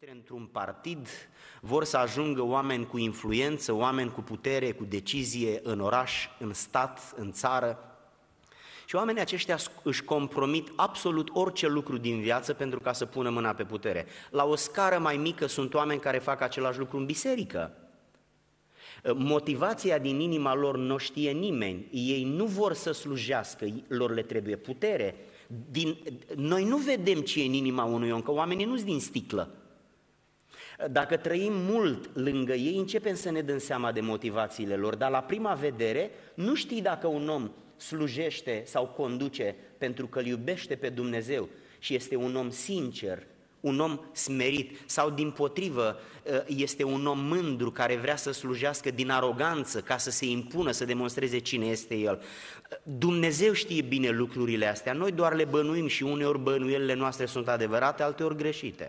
intre într-un partid, vor să ajungă oameni cu influență, oameni cu putere, cu decizie în oraș, în stat, în țară. Și oamenii aceștia își compromit absolut orice lucru din viață pentru ca să pună mâna pe putere. La o scară mai mică sunt oameni care fac același lucru în biserică. Motivația din inima lor nu știe nimeni. Ei nu vor să slujească, lor le trebuie putere. Noi nu vedem ce e în inima unui om, că oamenii nu sunt din sticlă. Dacă trăim mult lângă ei, începem să ne dăm seama de motivațiile lor, dar la prima vedere nu știi dacă un om slujește sau conduce pentru că îl iubește pe Dumnezeu și este un om sincer, un om smerit, sau dimpotrivă este un om mândru care vrea să slujească din aroganță ca să se impună, să demonstreze cine este el. Dumnezeu știe bine lucrurile astea, noi doar le bănuim și uneori bănuielile noastre sunt adevărate, alteori greșite.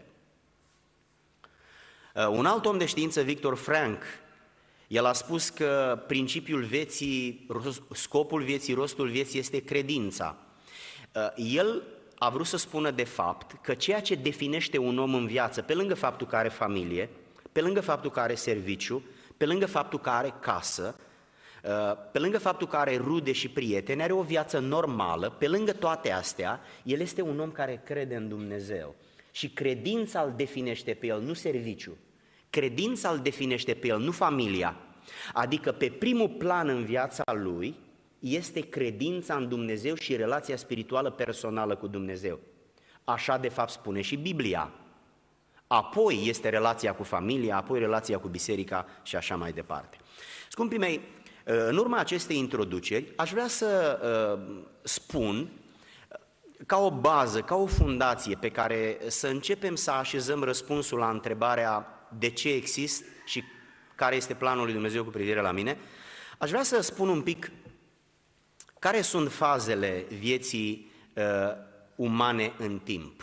Un alt om de știință, Victor Frank, el a spus că principiul vieții, scopul vieții, rostul vieții este credința. El a vrut să spună de fapt că ceea ce definește un om în viață, pe lângă faptul că are familie, pe lângă faptul că are serviciu, pe lângă faptul că are casă, pe lângă faptul că are rude și prieteni, are o viață normală, pe lângă toate astea, el este un om care crede în Dumnezeu. Și credința îl definește pe el, nu serviciu. Credința îl definește pe el, nu familia. Adică pe primul plan în viața lui este credința în Dumnezeu și relația spirituală personală cu Dumnezeu. Așa de fapt spune și Biblia. Apoi este relația cu familia, apoi relația cu biserica și așa mai departe. Scumpii mei, în urma acestei introduceri aș vrea să spun ca o bază, ca o fundație pe care să începem să așezăm răspunsul la întrebarea de ce exist și care este planul lui Dumnezeu cu privire la mine, aș vrea să spun un pic care sunt fazele vieții umane în timp.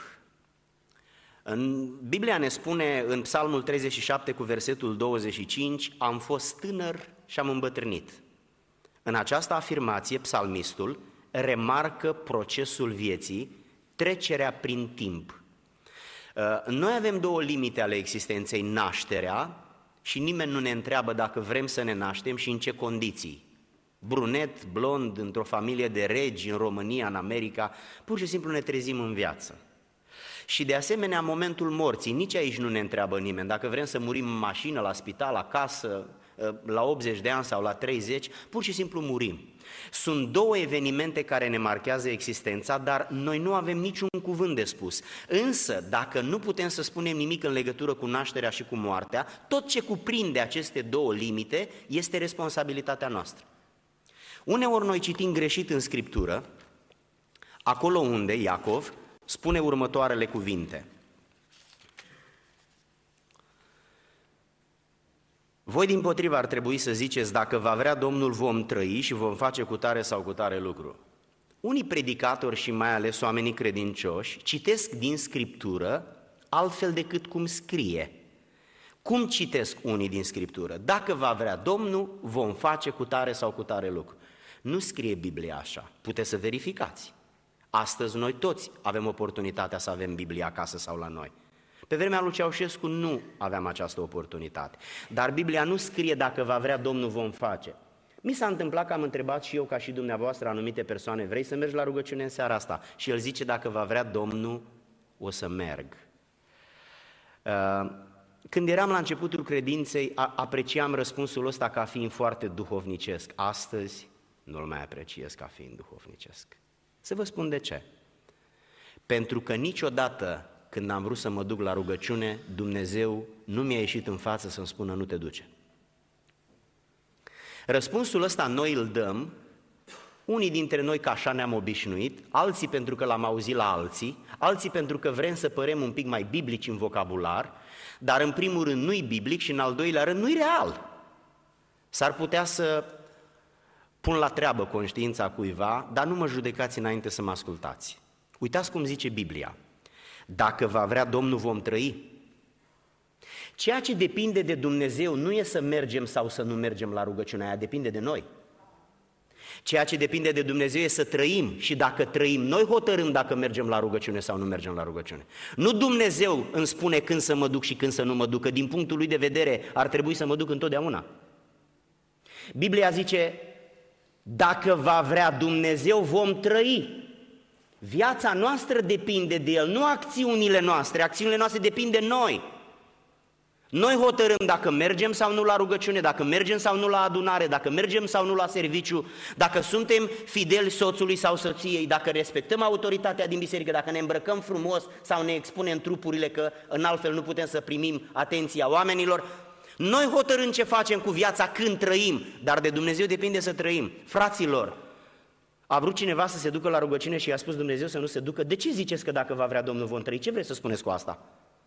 În Biblia ne spune în Psalmul 37 cu versetul 25, am fost tânăr și am îmbătrânit. În această afirmație, psalmistul remarcă procesul vieții, trecerea prin timp. Noi avem două limite ale existenței, nașterea, și nimeni nu ne întreabă dacă vrem să ne naștem și în ce condiții. Brunet, blond, într-o familie de regi, în România, în America, pur și simplu ne trezim în viață. Și de asemenea, momentul morții, nici aici nu ne întreabă nimeni. Dacă vrem să murim în mașină, la spital, acasă, la 80 de ani sau la 30, pur și simplu murim. Sunt două evenimente care ne marchează existența, dar noi nu avem niciun cuvânt de spus. Însă, dacă nu putem să spunem nimic în legătură cu nașterea și cu moartea, tot ce cuprinde aceste două limite este responsabilitatea noastră. Uneori noi citim greșit în Scriptură, acolo unde Iacov spune următoarele cuvinte. Voi dimpotrivă ar trebui să ziceți, dacă va vrea Domnul vom trăi și vom face cu tare sau cu tare lucru. Unii predicatori și mai ales oamenii credincioși citesc din Scriptură altfel decât cum scrie. Cum citesc unii din Scriptură? Dacă va vrea Domnul, vom face cu tare sau cu tare lucru. Nu scrie Biblia așa, puteți să verificați. Astăzi noi toți avem oportunitatea să avem Biblia acasă sau la noi. Pe vremea lui Ceaușescu nu aveam această oportunitate, dar Biblia nu scrie dacă va vrea Domnul vom face. Mi s-a întâmplat că am întrebat și eu ca și dumneavoastră anumite persoane, vrei să mergi la rugăciune în seara asta? Și el zice dacă va vrea Domnul o să merg. Când eram la începutul credinței, apreciam răspunsul ăsta ca fiind foarte duhovnicesc. Astăzi nu-l mai apreciez ca fiind duhovnicesc. Să vă spun de ce. Pentru că niciodată când am vrut să mă duc la rugăciune, Dumnezeu nu mi-a ieșit în față să-mi spună nu te duce. Răspunsul ăsta noi îl dăm, unii dintre noi că așa ne-am obișnuit, alții pentru că l-am auzit la alții, alții pentru că vrem să părem un pic mai biblici în vocabular, dar în primul rând nu-i biblic și în al doilea rând nu-i real. S-ar putea să pun la treabă conștiința cuiva, dar nu mă judecați înainte să mă ascultați. Uitați cum zice Biblia. Dacă va vrea Domnul vom trăi. Ceea ce depinde de Dumnezeu nu e să mergem sau să nu mergem la rugăciunea aia, depinde de noi. Ceea ce depinde de Dumnezeu e să trăim și dacă trăim, noi hotărâm dacă mergem la rugăciune sau nu mergem la rugăciune. Nu Dumnezeu îmi spune când să mă duc și când să nu mă duc, că din punctul lui de vedere ar trebui să mă duc întotdeauna. Biblia zice, dacă va vrea Dumnezeu, vom trăi. Viața noastră depinde de El, nu acțiunile noastre. Acțiunile noastre depind de noi. Noi hotărâm dacă mergem sau nu la rugăciune, dacă mergem sau nu la adunare, dacă mergem sau nu la serviciu, dacă suntem fideli soțului sau soției, dacă respectăm autoritatea din biserică, dacă ne îmbrăcăm frumos sau ne expunem trupurile, că în altfel nu putem să primim atenția oamenilor. Noi hotărâm ce facem cu viața când trăim, dar de Dumnezeu depinde să trăim. Fraților, a vrut cineva să se ducă la rugăciune și i-a spus Dumnezeu să nu se ducă? De ce ziceți că dacă va vrea Domnul vom trăi? Ce vreți să spuneți cu asta?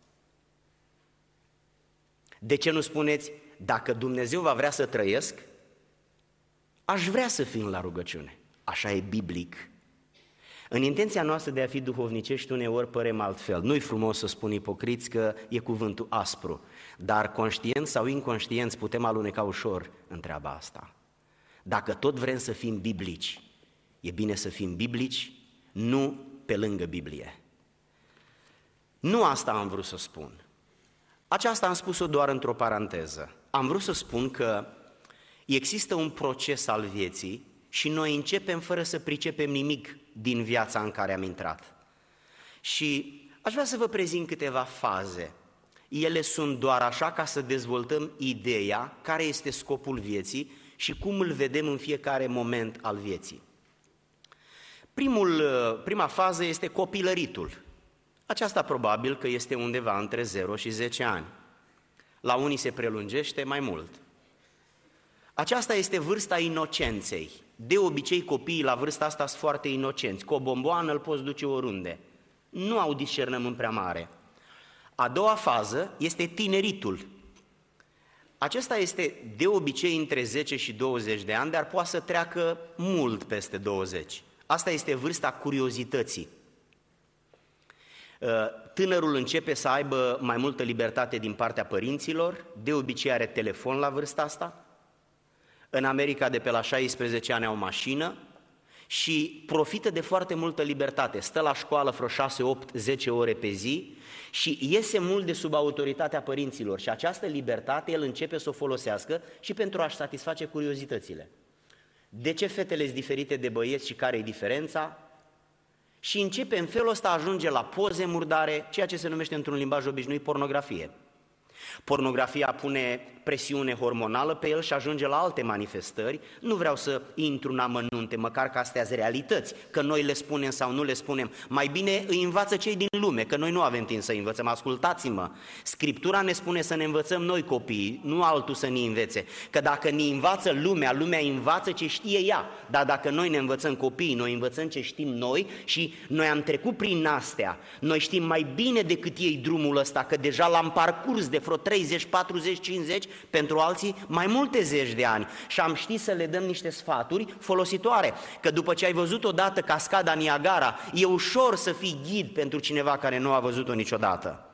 De ce nu spuneți, dacă Dumnezeu va vrea să trăiesc, aș vrea să fim la rugăciune. Așa e biblic. În intenția noastră de a fi duhovnicești, uneori părem altfel. Nu-i frumos să spun ipocriți că e cuvântul aspru, dar conștienți sau inconștienți putem aluneca ușor în treaba asta. Dacă tot vrem să fim biblici, e bine să fim biblici, nu pe lângă Biblie. Nu asta am vrut să spun. Aceasta am spus-o doar într-o paranteză. Am vrut să spun că există un proces al vieții și noi începem fără să pricepem nimic din viața în care am intrat. Și aș vrea să vă prezint câteva faze. Ele sunt doar așa ca să dezvoltăm ideea care este scopul vieții și cum îl vedem în fiecare moment al vieții. Prima fază este copilăritul. Aceasta probabil că este undeva între 0 și 10 ani. La unii se prelungește mai mult. Aceasta este vârsta inocenței. De obicei copiii la vârsta asta sunt foarte inocenți. Cu o bomboană îl poți duce oriunde. Nu au discernământ prea mare. A doua fază este tineritul. Acesta este de obicei între 10 și 20 de ani, dar poate să treacă mult peste 20. Asta este vârsta curiozității. Tânărul începe să aibă mai multă libertate din partea părinților, de obicei are telefon la vârsta asta. În America de pe la 16 ani au mașină și profită de foarte multă libertate. Stă la școală vreo 6, 8, 10 ore pe zi și iese mult de sub autoritatea părinților și această libertate el începe să o folosească și pentru a-și satisface curiozitățile. De ce fetele sunt diferite de băieți și care e diferența? Și începe în felul ăsta, ajunge la poze murdare, ceea ce se numește într-un limbaj obișnuit pornografie. Pornografia pune presiune hormonală pe el și ajunge la alte manifestări. Nu vreau să intru în amănunte, măcar că astea sunt realități, că noi le spunem sau nu le spunem. Mai bine îi învață cei din lume, că noi nu avem timp să învățăm. Ascultați-mă, Scriptura ne spune să ne învățăm noi copiii, nu altul să ne învețe. Că dacă ne învață lumea, lumea învață ce știe ea. Dar dacă noi ne învățăm copiii, noi învățăm ce știm noi și noi am trecut prin astea. Noi știm mai bine decât ei drumul ăsta, că deja l-am parcurs de vreo 30, 40, 50, pentru alții mai multe zeci de ani și am ști să le dăm niște sfaturi folositoare, că după ce ai văzut odată cascada Niagara, e ușor să fii ghid pentru cineva care nu a văzut-o niciodată.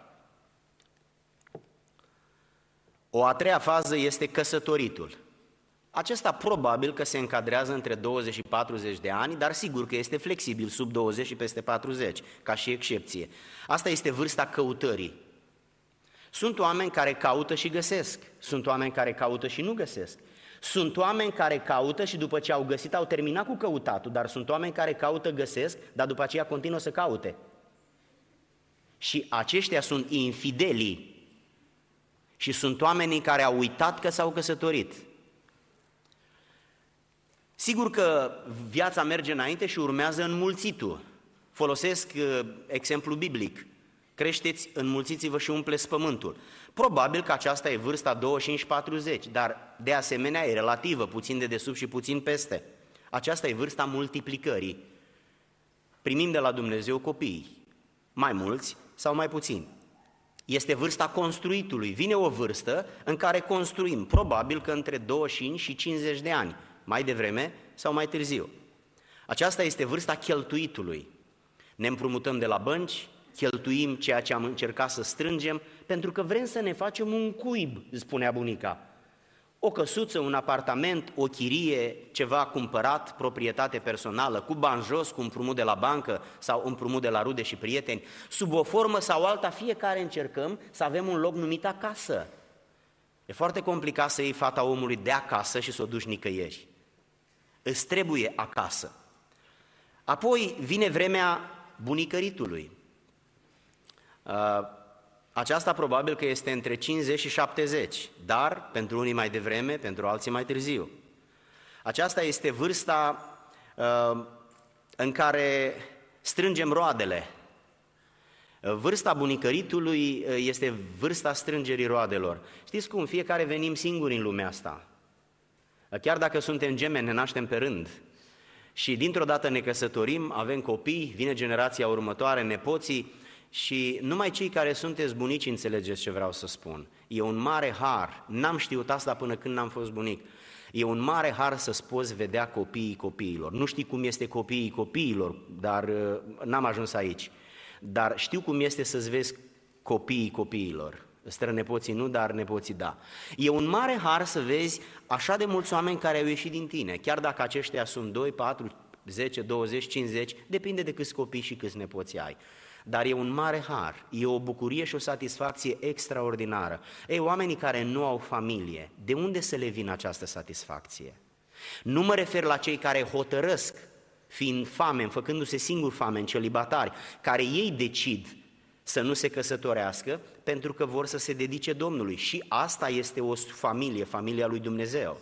O a treia fază este căsătoritul. Acesta probabil că se încadrează între 20 și 40 de ani, dar sigur că este flexibil sub 20 și peste 40, ca și excepție. Asta este vârsta căutării. Sunt oameni care caută și găsesc, sunt oameni care caută și nu găsesc, sunt oameni care caută și după ce au găsit au terminat cu căutatul, dar sunt oameni care caută, găsesc, dar după aceea continuă să caute. Și aceștia sunt infidelii și sunt oamenii care au uitat că s-au căsătorit. Sigur că viața merge înainte și urmează înmulțitul. Folosesc exemplu biblic. Creșteți, înmulțiți-vă și umpleți pământul. Probabil că aceasta e vârsta 25-40, dar de asemenea e relativă, puțin de desubt și puțin peste. Aceasta e vârsta multiplicării. Primim de la Dumnezeu copii, mai mulți sau mai puțini. Este vârsta construitului. Vine o vârstă în care construim, probabil că între 25 și 50 de ani, mai devreme sau mai târziu. Aceasta este vârsta cheltuitului. Ne împrumutăm de la bănci, cheltuim ceea ce am încercat să strângem, pentru că vrem să ne facem un cuib, spunea bunica. O căsuță, un apartament, o chirie, ceva cumpărat, proprietate personală, cu bani jos, cu împrumut de la bancă sau împrumut de la rude și prieteni, sub o formă sau alta, fiecare încercăm să avem un loc numit acasă. E foarte complicat să iei fata omului de acasă și să o duci nicăieri. Îți trebuie acasă. Apoi vine vremea bunicăritului. Aceasta probabil că este între 50 și 70, dar pentru unii mai devreme, pentru alții mai târziu. Aceasta este vârsta în care strângem roadele. Vârsta bunicăritului este vârsta strângerii roadelor. Știți cum? Fiecare venim singuri în lumea asta. Chiar dacă suntem gemeni, ne naștem pe rând. Și dintr-o dată ne căsătorim, avem copii, vine generația următoare, nepoții, și numai cei care sunteți bunici înțelegeți ce vreau să spun. E un mare har, n-am știut asta până când n-am fost bunic. E un mare har să-ți poți vedea copiii copiilor. Nu știi cum este copiii copiilor, dar n-am ajuns aici. Dar știu cum este să-ți vezi copiii copiilor. Strănepoții nu, dar nepoții da. E un mare har să vezi așa de mulți oameni care au ieșit din tine, chiar dacă aceștia sunt 2, 4, 10, 20, 50, depinde de câți copii și câți nepoți ai. Dar e un mare har, e o bucurie și o satisfacție extraordinară. Ei, oamenii care nu au familie, de unde să le vină această satisfacție? Nu mă refer la cei care hotărăsc, fiind fameni, făcându-se singuri fameni, celibatari, care ei decid să nu se căsătorească pentru că vor să se dedice Domnului. Și asta este o familie, familia lui Dumnezeu.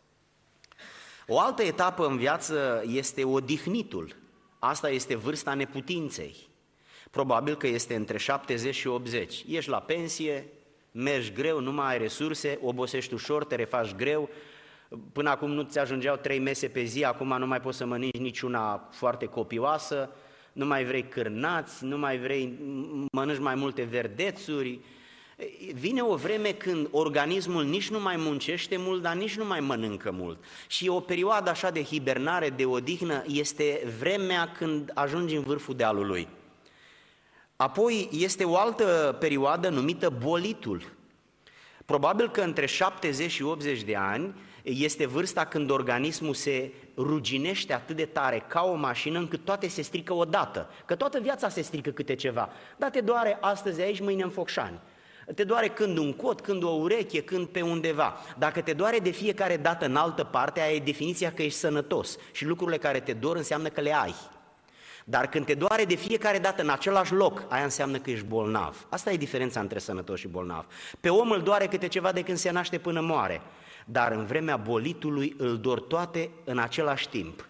O altă etapă în viață este odihnitul. Asta este vârsta neputinței. Probabil că este între 70 și 80. Ești la pensie, mergi greu, nu mai ai resurse, obosești ușor, te refaci greu. Până acum nu ți ajungeau 3 mese pe zi, acum nu mai poți să mănânci niciuna foarte copioasă, nu mai vrei cârnați, nu mai vrei, mănânci mai multe verdețuri. Vine o vreme când organismul nici nu mai muncește mult, dar nici nu mai mănâncă mult. Și o perioadă așa de hibernare, de odihnă, este vremea când ajungi în vârful dealului. Apoi este o altă perioadă numită bolitul. Probabil că între 70 și 80 de ani este vârsta când organismul se ruginește atât de tare ca o mașină încât toate se strică odată. Că toată viața se strică câte ceva. Dar te doare astăzi aici, mâine în Focșani. Te doare când un cot, când o ureche, când pe undeva. Dacă te doare de fiecare dată în altă parte, aia e definiția că ești sănătos. Și lucrurile care te dor înseamnă că le ai. Dar când te doare de fiecare dată în același loc, aia înseamnă că ești bolnav. Asta e diferența între sănătos și bolnav. Pe om îl doare câte ceva de când se naște până moare, dar în vremea bolitului îl dor toate în același timp.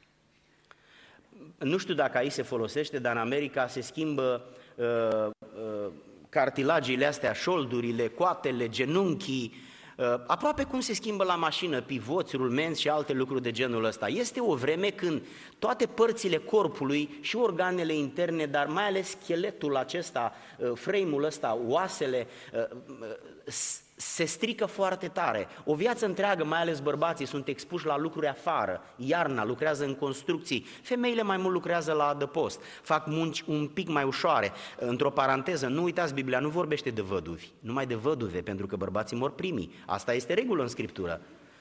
Nu știu dacă aici se folosește, dar în America se schimbă cartilagiile astea, șoldurile, coatele, genunchii, aproape cum se schimbă la mașină, pivoți, rulmenți și alte lucruri de genul ăsta. Este o vreme când toate părțile corpului și organele interne, dar mai ales scheletul acesta, frame-ul ăsta, oasele, se strică foarte tare. O viață întreagă, mai ales bărbații, sunt expuși la lucruri afară, iarna, lucrează în construcții, femeile mai mult lucrează la adăpost, fac munci un pic mai ușoare. Într-o paranteză, nu uitați, Biblia nu vorbește de văduvi, numai de văduve, pentru că bărbații mor primii. Asta este regulă în Scriptură.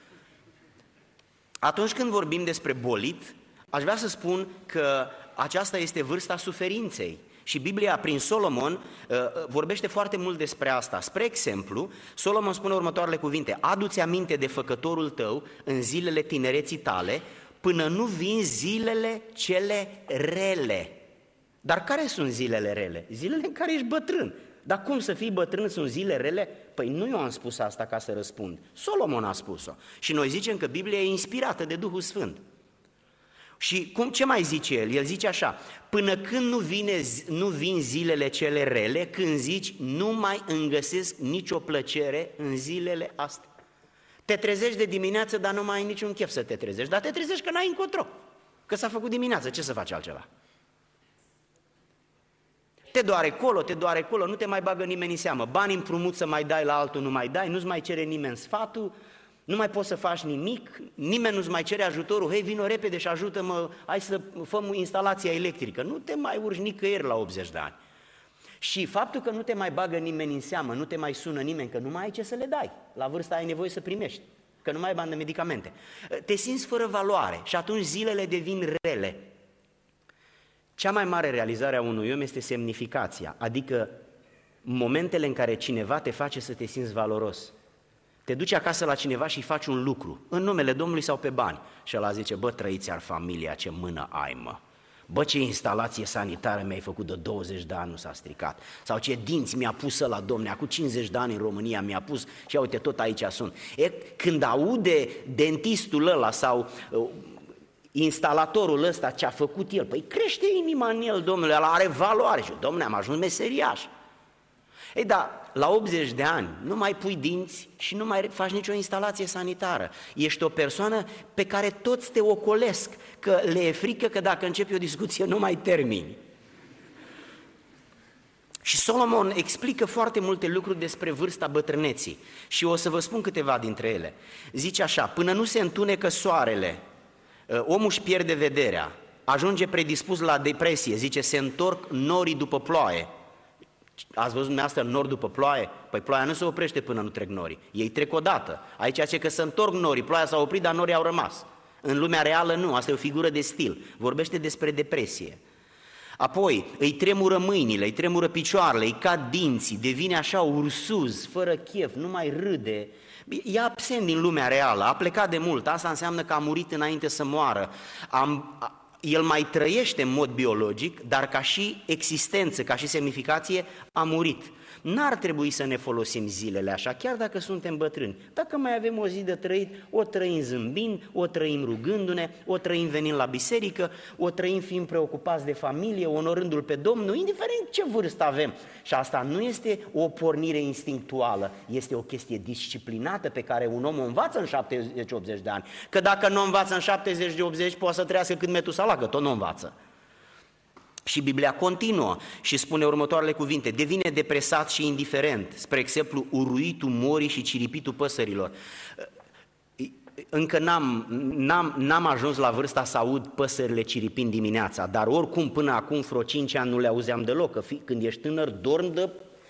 Atunci când vorbim despre bolit, aș vrea să spun că aceasta este vârsta suferinței. Și Biblia, prin Solomon, vorbește foarte mult despre asta. Spre exemplu, Solomon spune următoarele cuvinte: adu-ți aminte de făcătorul tău în zilele tinereții tale, până nu vin zilele cele rele. Dar care sunt zilele rele? Zilele în care ești bătrân. Dar cum să fii bătrân, sunt zile rele? Păi nu eu am spus asta ca să răspund. Solomon a spus-o. Și noi zicem că Biblia e inspirată de Duhul Sfânt. Și ce mai zice el? El zice așa: până când nu vin zilele cele rele, când zici nu mai îmi găsesc nicio plăcere în zilele astea. Te trezești de dimineață, dar nu mai ai niciun chef să te trezești, dar te trezești că n-ai încotro, că s-a făcut dimineață, ce să faci altceva? Te doare colo, te doare colo, nu te mai bagă nimeni în seamă, bani împrumut să mai dai la altul, nu mai dai, nu-ți mai cere nimeni sfatul, nu mai poți să faci nimic, nimeni nu-ți mai cere ajutorul, hei, vino repede și ajută-mă, hai să făm instalația electrică, nu te mai urci nicăieri la 80 de ani. Și faptul că nu te mai bagă nimeni în seamă, nu te mai sună nimeni, că nu mai ai ce să le dai, la vârsta ai nevoie să primești. că nu mai ai bani de medicamente. Te simți fără valoare și atunci zilele devin rele. Cea mai mare realizare a unui om este semnificația, adică momentele în care cineva te face să te simți valoros. Te duci acasă la cineva și îi faci un lucru, în numele Domnului sau pe bani. Și ăla zice, bă, trăiți-ar familia, ce mână ai, mă. Bă, ce instalație sanitară mi-ai făcut de 20 de ani, nu s-a stricat. Sau ce dinți mi-a pus ăla, domne, acum 50 de ani în România mi-a pus și uite, tot aici sunt. Când aude dentistul ăla sau instalatorul ăsta ce a făcut el, păi crește inima în el, domnule, ăla are valoare. Și domnule, am ajuns meseriaș. Ei, da, la 80 de ani nu mai pui dinți și nu mai faci nicio instalație sanitară. Ești o persoană pe care toți te ocolesc, că le e frică că dacă începi o discuție nu mai termini. Și Solomon explică foarte multe lucruri despre vârsta bătrâneții și o să vă spun câteva dintre ele. Zice așa, până nu se întunecă soarele, omul își pierde vederea, ajunge predispus la depresie, zice, se întorc norii după ploaie. Ați văzut dumneavoastră nori după ploaie? Păi ploaia nu se oprește până nu trec norii, ei trec odată. Aici zice că se întorc norii, ploaia s-a oprit, dar norii au rămas. În lumea reală nu, asta e o figură de stil, vorbește despre depresie. Apoi îi tremură mâinile, îi tremură picioarele, îi cad dinții, devine așa ursuz, fără chef, nu mai râde. E absent din lumea reală, a plecat de mult, asta înseamnă că a murit înainte să moară. El mai trăiește în mod biologic, dar ca și existență, ca și semnificație, a murit. N-ar trebui să ne folosim zilele așa, chiar dacă suntem bătrâni. Dacă mai avem o zi de trăit, o trăim zâmbind, o trăim rugându-ne, o trăim venind la biserică, o trăim fiind preocupați de familie, onorându-L pe Domnul, indiferent ce vârstă avem. Și asta nu este o pornire instinctuală, este o chestie disciplinată pe care un om o învață în 70-80 de ani. Că dacă nu învață în 70-80, poate să trăiască cât Metusala, că tot nu învață. Și Biblia continuă și spune următoarele cuvinte, devine depresat și indiferent, spre exemplu, uruitul morii și ciripitul păsărilor. Încă n-am ajuns la vârsta să aud păsările ciripind dimineața, dar oricum până acum vreo 5 ani nu le auzeam deloc, că când ești tânăr dormi de...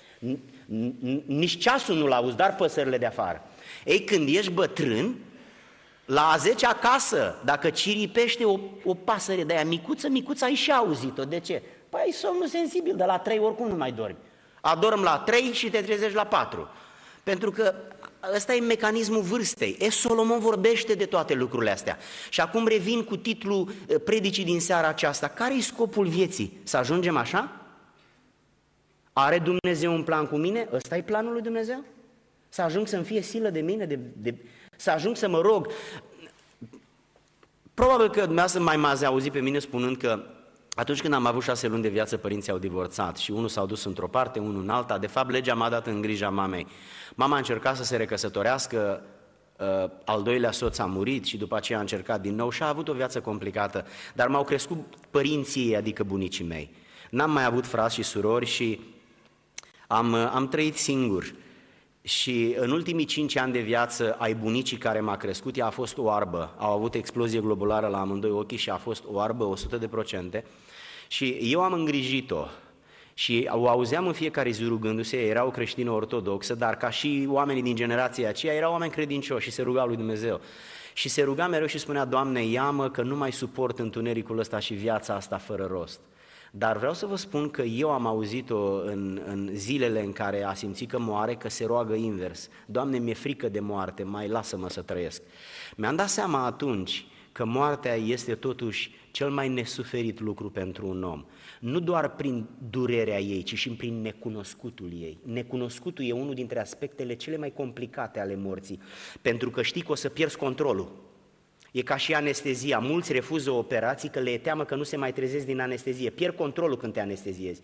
nici ceasul nu-l auzi, dar păsările de afară. Ei, când ești bătrân, la a 10 acasă, dacă ciripește o pasăre de aia micuță, ai și auzit-o. De ce? Păi ai somnul sensibil, de la 3 oricum nu mai dormi. Adormi la 3 și te trezești la 4. Pentru că ăsta e mecanismul vârstei. Solomon vorbește de toate lucrurile astea. Și acum revin cu titlul predicii din seara aceasta. Care-i scopul vieții? Să ajungem așa? Are Dumnezeu un plan cu mine? Ăsta e planul lui Dumnezeu? Să ajung să-mi fie silă de mine, să ajung să mă rog. Probabil că dumneavoastră mai m-ați auzit pe mine spunând că atunci când am avut 6 luni de viață, părinții au divorțat și unul s-a dus într-o parte, unul în alta. De fapt, legea m-a dat în grija mamei. Mama a încercat să se recăsătorească, al doilea soț a murit și după aceea a încercat din nou și a avut o viață complicată. Dar m-au crescut părinții ei, adică bunicii mei. N-am mai avut frați și surori și am trăit singur. Și în ultimii 5 ani de viață ai bunicii care m-a crescut, ea a fost oarbă, au avut explozie globulară la amândoi ochii și a fost oarbă 100%. Și eu am îngrijit-o și o auzeam în fiecare zi rugându-se, era o creștină ortodoxă, dar ca și oamenii din generația aceea erau oameni credincioși și se rugau lui Dumnezeu. Și se ruga mereu și spunea, Doamne, ia-mă că nu mai suport întunericul ăsta și viața asta fără rost. Dar vreau să vă spun că eu am auzit-o în zilele în care a simțit că moare, că se roagă invers. Doamne, mi-e frică de moarte, mai lasă-mă să trăiesc. Mi-am dat seama atunci că moartea este totuși cel mai nesuferit lucru pentru un om. Nu doar prin durerea ei, ci și prin necunoscutul ei. Necunoscutul e unul dintre aspectele cele mai complicate ale morții, pentru că știi că o să pierzi controlul. E ca și anestezia. Mulți refuză operații că le e teamă că nu se mai trezesc din anestezie. Pierd controlul când te anesteziezi.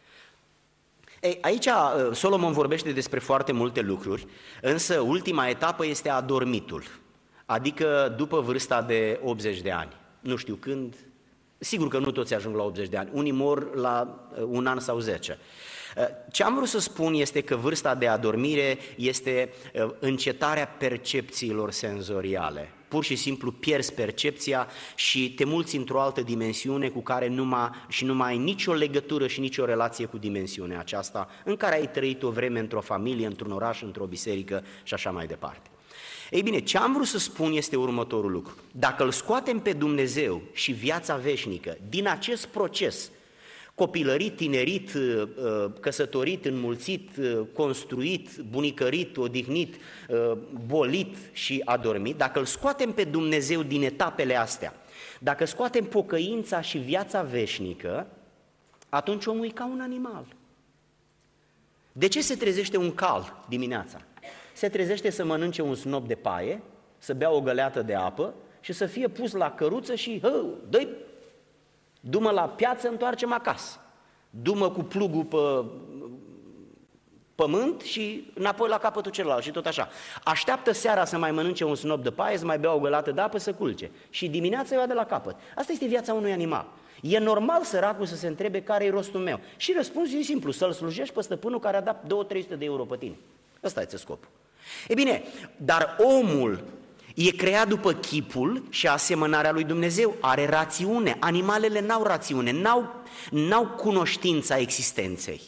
Ei, aici Solomon vorbește despre foarte multe lucruri, însă ultima etapă este adormitul, adică după vârsta de 80 de ani. Nu știu când, sigur că nu toți ajung la 80 de ani, unii mor la 1 an sau 10. Ce am vrut să spun este că vârsta de adormire este încetarea percepțiilor senzoriale. Pur și simplu pierzi percepția și te mulți într-o altă dimensiune cu care nu mai ai nicio legătură și nicio relație cu dimensiunea aceasta în care ai trăit o vreme într-o familie, într-un oraș, într-o biserică și așa mai departe. Ei bine, ce am vrut să spun este următorul lucru. Dacă îl scoatem pe Dumnezeu și viața veșnică din acest proces, copilărit, tinerit, căsătorit, înmulțit, construit, bunicărit, odihnit, bolit și adormit, dacă îl scoatem pe Dumnezeu din etapele astea, dacă scoatem pocăința și viața veșnică, atunci omul e ca un animal. De ce se trezește un cal dimineața? Se trezește să mănânce un snop de paie, să bea o găleată de apă și să fie pus la căruță și dă-i, du-mă la piață, întoarce-mă acasă. Du-mă cu plugul pe pământ și înapoi la capătul celălalt și tot așa. Așteaptă seara să mai mănânce un snop de paie, să mai bea o găleată de apă, să culce. Și dimineața o ia de la capăt. Asta este viața unui animal. E normal săracul să se întrebe care e rostul meu. Și răspunsul e simplu, să-l slujești pe stăpânul care a dat 200-300 de euro pe tine. Ăsta este scopul. E bine, dar omul e creat după chipul și asemănarea lui Dumnezeu, are rațiune. Animalele n-au rațiune, n-au cunoștința existenței.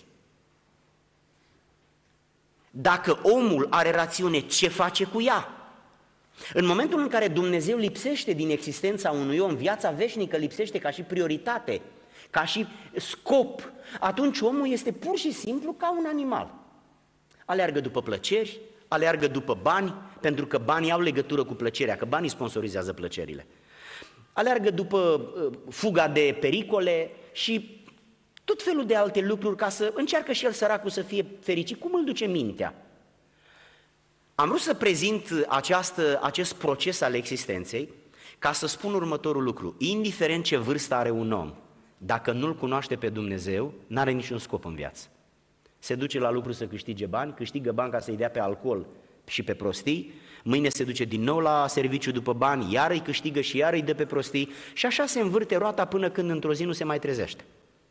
Dacă omul are rațiune, ce face cu ea? În momentul în care Dumnezeu lipsește din existența unui om, viața veșnică lipsește ca și prioritate, ca și scop, atunci omul este pur și simplu ca un animal. Aleargă după plăceri, aleargă după bani, pentru că banii au legătură cu plăcerea, că banii sponsorizează plăcerile. Aleargă după fuga de pericole și tot felul de alte lucruri ca să încearcă și el săracul să fie fericit. Cum îl duce mintea? Am vrut să prezint acest proces al existenței ca să spun următorul lucru. Indiferent ce vârstă are un om, dacă nu-L cunoaște pe Dumnezeu, n-are niciun scop în viață. Se duce la lucru să câștige bani, câștigă bani ca să-i dea pe alcool și pe prostii, mâine se duce din nou la serviciu după bani, iar îi câștigă și iar îi dă pe prostii și așa se învârte roata până când într-o zi nu se mai trezește.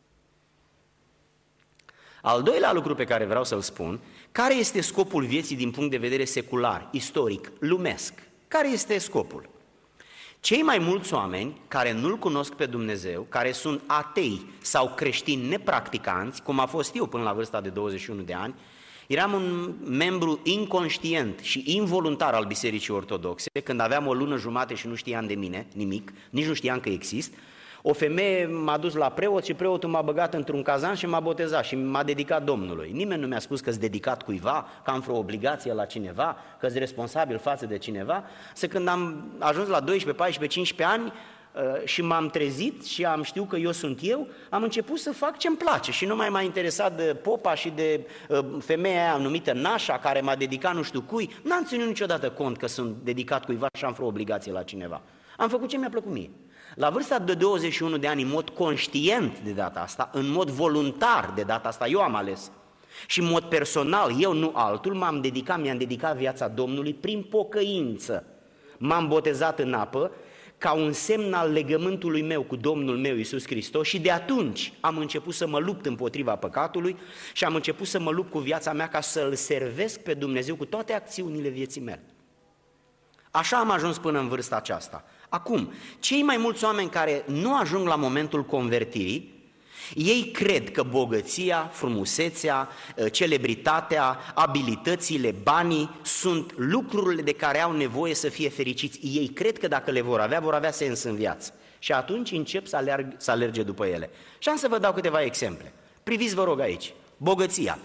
Al doilea lucru pe care vreau să-l spun, care este scopul vieții din punct de vedere secular, istoric, lumesc? Care este scopul? Cei mai mulți oameni care nu-L cunosc pe Dumnezeu, care sunt atei sau creștini nepracticanți, cum a fost eu până la vârsta de 21 de ani, eram un membru inconștient și involuntar al Bisericii Ortodoxe, când aveam o lună jumate și nu știam de mine nimic, nici nu știam că exist. O femeie m-a dus la preot și preotul m-a băgat într-un cazan și m-a botezat și m-a dedicat Domnului. Nimeni nu mi-a spus că-s dedicat cuiva, că am vreo obligație la cineva, că-s responsabil față de cineva. Când am ajuns la 12, 14, 15 ani și m-am trezit și am știut că eu sunt eu, am început să fac ce-mi place și nu m-a interesat de popa și de femeia aia numită Nașa, care m-a dedicat nu știu cui. N-am ținut niciodată cont că sunt dedicat cuiva și am vreo obligație la cineva. Am făcut ce mi-a plăcut mie. La vârsta de 21 de ani, în mod conștient de data asta, în mod voluntar de data asta, eu am ales. Și în mod personal, eu nu altul, mi-am dedicat viața Domnului prin pocăință. M-am botezat în apă ca un semn al legământului meu cu Domnul meu Iisus Hristos și de atunci am început să mă lupt împotriva păcatului și am început să mă lupt cu viața mea ca să-L servesc pe Dumnezeu cu toate acțiunile vieții mele. Așa am ajuns până în vârsta aceasta. Acum, cei mai mulți oameni care nu ajung la momentul convertirii, ei cred că bogăția, frumusețea, celebritatea, abilitățile, banii sunt lucrurile de care au nevoie să fie fericiți. Ei cred că dacă le vor avea sens în viață. Și atunci încep să alerge după ele. Și am să vă dau câteva exemple. Priviți, vă rog, aici. Bogăția.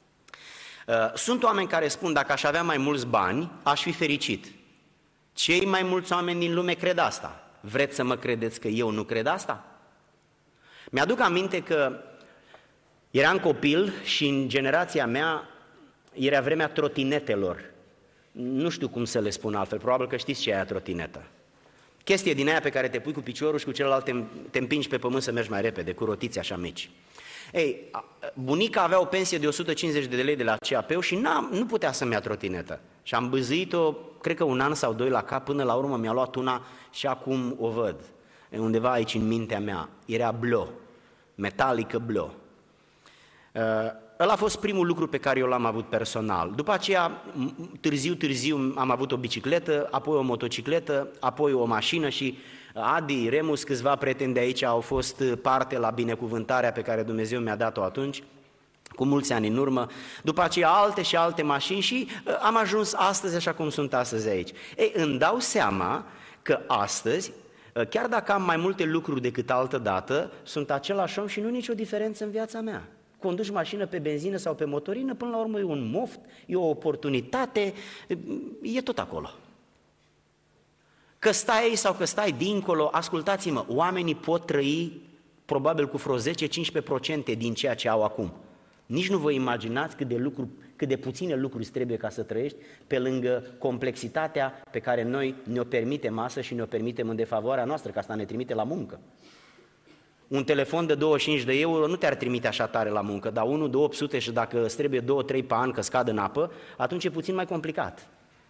Sunt oameni care spun, dacă aș avea mai mulți bani, aș fi fericit. Cei mai mulți oameni din lume cred asta. Vreți să mă credeți că eu nu cred asta? Mi-aduc aminte că eram copil și în generația mea era vremea trotinetelor. Nu știu cum să le spun altfel, probabil că știți ce e aia trotinetă. Chestie din aia pe care te pui cu piciorul și cu celălalt te împingi pe pământ să mergi mai repede, cu rotiți așa mici. Ei, bunica avea o pensie de 150 de lei de la CAP și nu putea să-mi ia trotinetă. Și am bâzâit-o, cred că 1 an sau 2 la cap, până la urmă mi-a luat una și acum o văd. Undeva aici în mintea mea, era blo, metalică blo. Ăla a fost primul lucru pe care eu l-am avut personal. După aceea, târziu am avut o bicicletă, apoi o motocicletă, apoi o mașină și Adi, Remus, câțiva prieteni de aici au fost parte la binecuvântarea pe care Dumnezeu mi-a dat-o atunci, cu mulți ani în urmă, după aceea alte și alte mașini și am ajuns astăzi așa cum sunt astăzi aici. Ei, îmi dau seama că astăzi, chiar dacă am mai multe lucruri decât altă dată, sunt același om și nu nicio diferență în viața mea. Conduci mașină pe benzină sau pe motorină, până la urmă e un moft, e o oportunitate, e tot acolo. Că stai aici sau că stai dincolo, ascultați-mă, oamenii pot trăi probabil cu vreo 10-15% din ceea ce au acum. Nici nu vă imaginați cât de puține lucruri trebuie ca să trăiești, pe lângă complexitatea pe care noi ne-o permitem astăzi și ne-o permitem în defavoarea noastră, că asta ne trimite la muncă. Un telefon de 25 de euro nu te-ar trimite așa tare la muncă, dar unul de 800 și dacă îți trebuie 2-3 pe an că scad în apă, atunci e puțin mai complicat.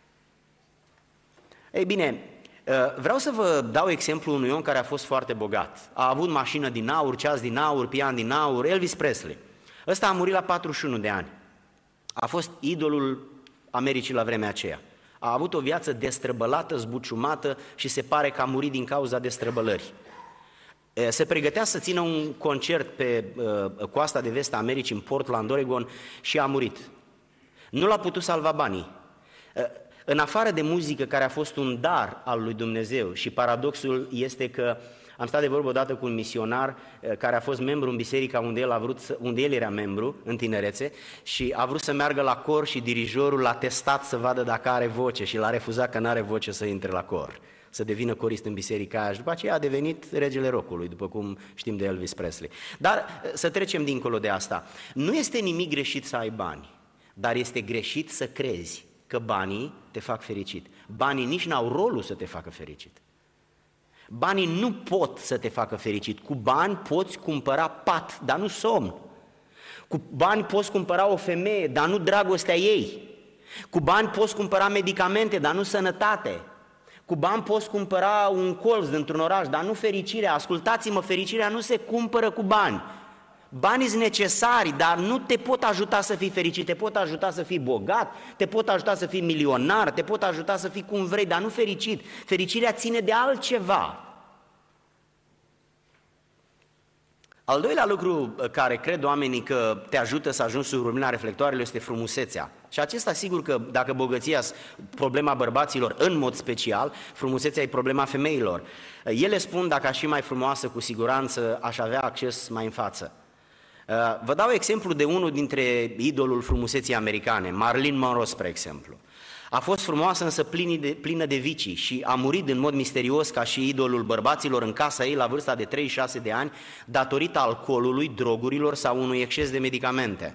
Ei bine, vreau să vă dau exemplu unui om care a fost foarte bogat. A avut mașină din aur, ceas din aur, pian din aur, Elvis Presley. Ăsta a murit la 41 de ani. A fost idolul Americii la vremea aceea. A avut o viață destrăbălată, zbuciumată și se pare că a murit din cauza destrăbălării. Se pregătea să țină un concert pe coasta de vest a Americii, în Portland, Oregon, și a murit. Nu l-a putut salva banii. În afară de muzică, care a fost un dar al lui Dumnezeu, și paradoxul este că am stat de vorbă odată cu un misionar care a fost membru în biserica unde el era membru în tinerețe și a vrut să meargă la cor și dirijorul l-a testat să vadă dacă are voce și l-a refuzat că nu are voce să intre la cor, să devină corist în biserica aia și după aceea a devenit regele rockului, după cum știm de Elvis Presley. Dar să trecem dincolo de asta. Nu este nimic greșit să ai bani, dar este greșit să crezi că banii te fac fericit. Banii nici n-au rolul să te facă fericit. Banii nu pot să te facă fericit. Cu bani poți cumpăra pat, dar nu somn. Cu bani poți cumpăra o femeie, dar nu dragostea ei. Cu bani poți cumpăra medicamente, dar nu sănătate. Cu bani poți cumpăra un colț dintr-un oraș, dar nu fericirea. Ascultați-mă, fericirea nu se cumpără cu bani. Banii sunt necesari, dar nu te pot ajuta să fii fericit, te pot ajuta să fii bogat, te pot ajuta să fii milionar, te pot ajuta să fii cum vrei, dar nu fericit. Fericirea ține de altceva. Al doilea lucru care cred oamenii că te ajută să ajungi sub lumina reflectoarelor este frumusețea. Și acesta sigur că dacă bogăția e problema bărbaților în mod special, frumusețea e problema femeilor. Ele spun, dacă aș fi mai frumoasă, cu siguranță aș avea acces mai în față. Vă dau exemplu de unul dintre idolul frumuseții americane, Marilyn Monroe, spre exemplu. A fost frumoasă, însă plină de vicii și a murit în mod misterios ca și idolul bărbaților în casa ei la vârsta de 36 de ani, datorită alcoolului, drogurilor sau unui exces de medicamente.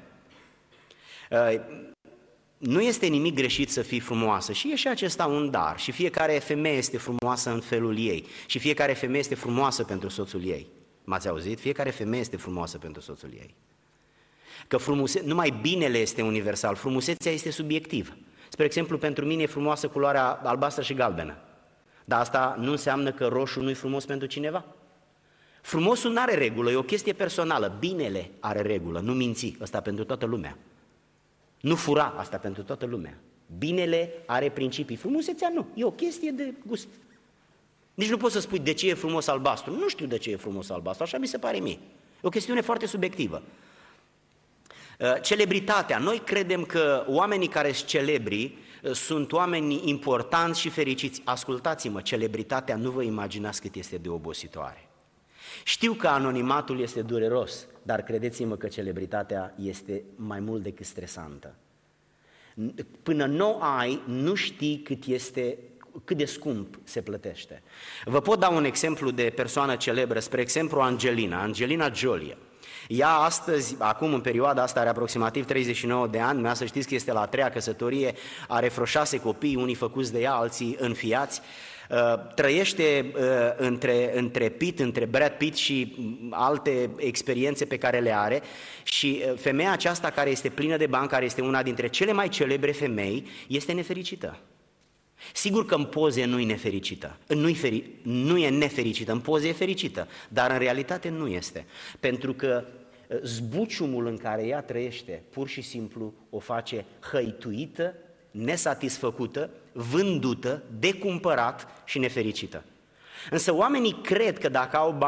Nu este nimic greșit să fii frumoasă și e și acesta un dar și fiecare femeie este frumoasă în felul ei și fiecare femeie este frumoasă pentru soțul ei. M-ați auzit? Fiecare femeie este frumoasă pentru soțul ei. Că numai binele este universal, frumusețea este subiectivă. Spre exemplu, pentru mine e frumoasă culoarea albastră și galbenă, dar asta nu înseamnă că roșu nu e frumos pentru cineva. Frumosul nu are regulă, e o chestie personală, binele are regulă, nu minți, ăsta pentru toată lumea. Nu fura, asta pentru toată lumea. Binele are principii, frumusețea nu, e o chestie de gust. Nici nu poți să spui de ce e frumos albastru, nu știu de ce e frumos albastru, așa mi se pare mie. E o chestiune foarte subiectivă. Celebritatea. Noi credem că oamenii care sunt celebri sunt oameni importanți și fericiți. Ascultați-mă, celebritatea nu vă imaginați cât este de obositoare. Știu că anonimatul este dureros, dar credeți-mă că celebritatea este mai mult decât stresantă. Până nu ai, nu știi cât de scump se plătește. Vă pot da un exemplu de persoană celebră, spre exemplu Angelina Jolie. Ea astăzi, acum în perioada asta, are aproximativ 39 de ani, să știți că este la a treia căsătorie, are vreo 6 copii, unii făcuți de ea, alții înfiați, trăiește între Brad Pitt și alte experiențe pe care le are și femeia aceasta care este plină de bani, care este una dintre cele mai celebre femei, este nefericită. Sigur că în poze nu e nefericită, nu e nefericită, în poze e fericită, dar în realitate nu este, pentru că zbuciumul în care ea trăiește pur și simplu o face hăituită, nesatisfăcută, vândută, decumpărat și nefericită. Însă oamenii cred că dacă au bani,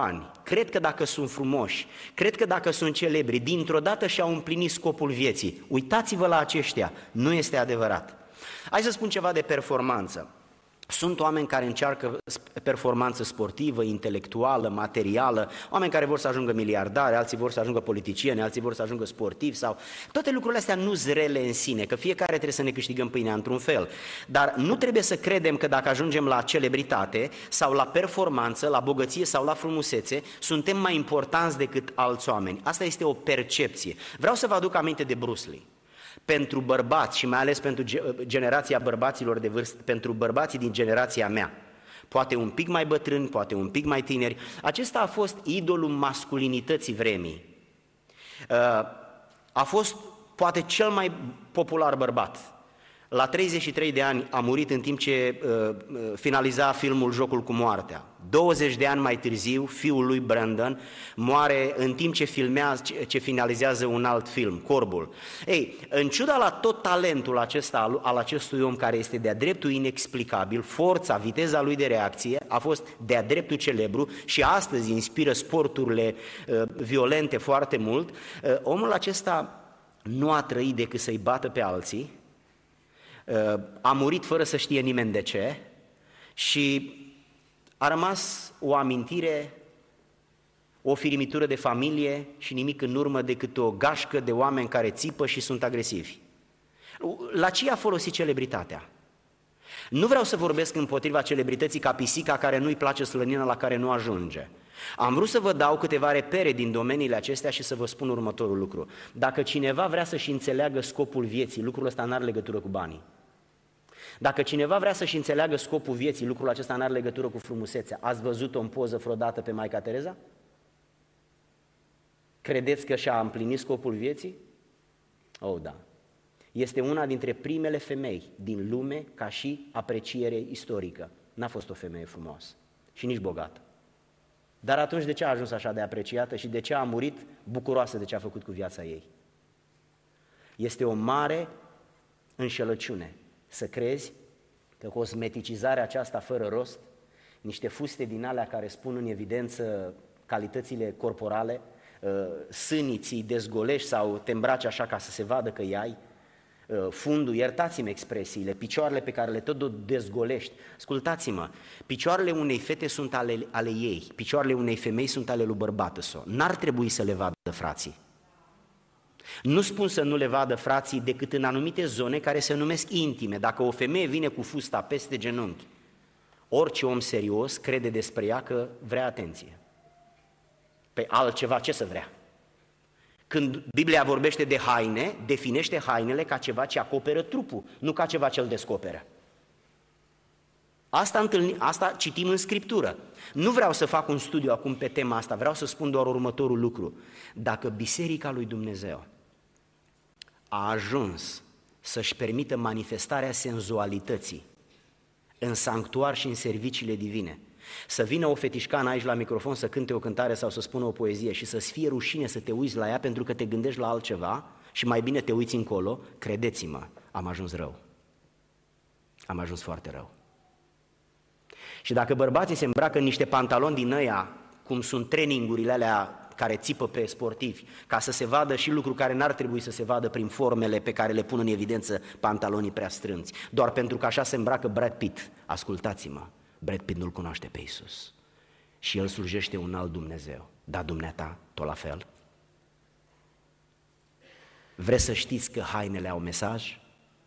cred că dacă sunt frumoși, cred că dacă sunt celebri, dintr-o dată și-au împlinit scopul vieții. Uitați-vă la aceștia, nu este adevărat. Hai să spun ceva de performanță. Sunt oameni care încearcă performanță sportivă, intelectuală, materială, oameni care vor să ajungă miliardari, alții vor să ajungă politicieni, alții vor să ajungă sportivi sau... Toate lucrurile astea nu sunt rele în sine, că fiecare trebuie să ne câștigăm pâinea într-un fel. Dar nu trebuie să credem că dacă ajungem la celebritate sau la performanță, la bogăție sau la frumusețe, suntem mai importanți decât alți oameni. Asta este o percepție. Vreau să vă aduc aminte de Bruce Lee. Pentru bărbați și mai ales pentru generația bărbaților de vârstă, pentru bărbații din generația mea, poate un pic mai bătrâni, poate un pic mai tineri, acesta a fost idolul masculinității vremii. A fost poate cel mai popular bărbat. La 33 de ani a murit în timp ce finaliza filmul Jocul cu moartea. 20 de ani mai târziu, fiul lui Brandon moare în timp ce finalizează un alt film, Corbul. Ei, în ciuda la tot talentul acesta al acestui om care este de-a dreptul inexplicabil, forța, viteza lui de reacție a fost de-a dreptul celebru și astăzi inspiră sporturile violente foarte mult, omul acesta nu a trăit decât să-i bată pe alții, a murit fără să știe nimeni de ce și a rămas o amintire, o firimitură de familie și nimic în urmă decât o gașcă de oameni care țipă și sunt agresivi. La ce a folosit celebritatea? Nu vreau să vorbesc împotriva celebrității ca pisica care nu-i place slănină la care nu ajunge. Am vrut să vă dau câteva repere din domeniile acestea și să vă spun următorul lucru. Dacă cineva vrea să-și înțeleagă scopul vieții, lucrul ăsta n-are legătură cu banii. Dacă cineva vrea să-și înțeleagă scopul vieții, lucrul acesta n-are legătură cu frumusețea. Ați văzut-o în poză vreodată pe Maica Tereza? Credeți că și-a împlinit scopul vieții? Oh, da. Este una dintre primele femei din lume ca și apreciere istorică. N-a fost o femeie frumoasă și nici bogată. Dar atunci de ce a ajuns așa de apreciată și de ce a murit bucuroasă de ce a făcut cu viața ei? Este o mare înșelăciune să crezi că cosmeticizarea aceasta fără rost, niște fuste din alea care spun în evidență calitățile corporale, sânii ți-i dezgolești sau te îmbraci așa ca să se vadă că i-ai, fundul, iertați-mi expresiile, picioarele pe care le tot dezgolești. Ascultați-mă, picioarele unei fete sunt ale ei, picioarele unei femei sunt ale lui bărbat său. N-ar trebui să le vadă frații. Nu spun să nu le vadă frații decât în anumite zone care se numesc intime. Dacă o femeie vine cu fusta peste genunchi, orice om serios crede despre ea că vrea atenție. Pe altceva ce să vrea? Când Biblia vorbește de haine, definește hainele ca ceva ce acoperă trupul, nu ca ceva ce îl descoperă. Asta citim în Scriptură. Nu vreau să fac un studiu acum pe tema asta, vreau să spun doar următorul lucru. Dacă Biserica lui Dumnezeu a ajuns să-și permită manifestarea senzualității în sanctuar și în serviciile divine, să vină o fetișcană aici la microfon să cânte o cântare sau să spună o poezie și să-ți fie rușine să te uiți la ea pentru că te gândești la altceva și mai bine te uiți încolo, credeți-mă, am ajuns rău. Am ajuns foarte rău. Și dacă bărbații se îmbracă în niște pantaloni din ăia, cum sunt trainingurile alea care țipă pe sportivi, ca să se vadă și lucruri care n-ar trebui să se vadă prin formele pe care le pun în evidență pantalonii prea strânți, doar pentru că așa se îmbracă Brad Pitt. Ascultați-mă, Brad Pitt nu-L cunoaște pe Iisus și El slujește un alt Dumnezeu, dar dumneata tot la fel. Vreți să știți că hainele au mesaj?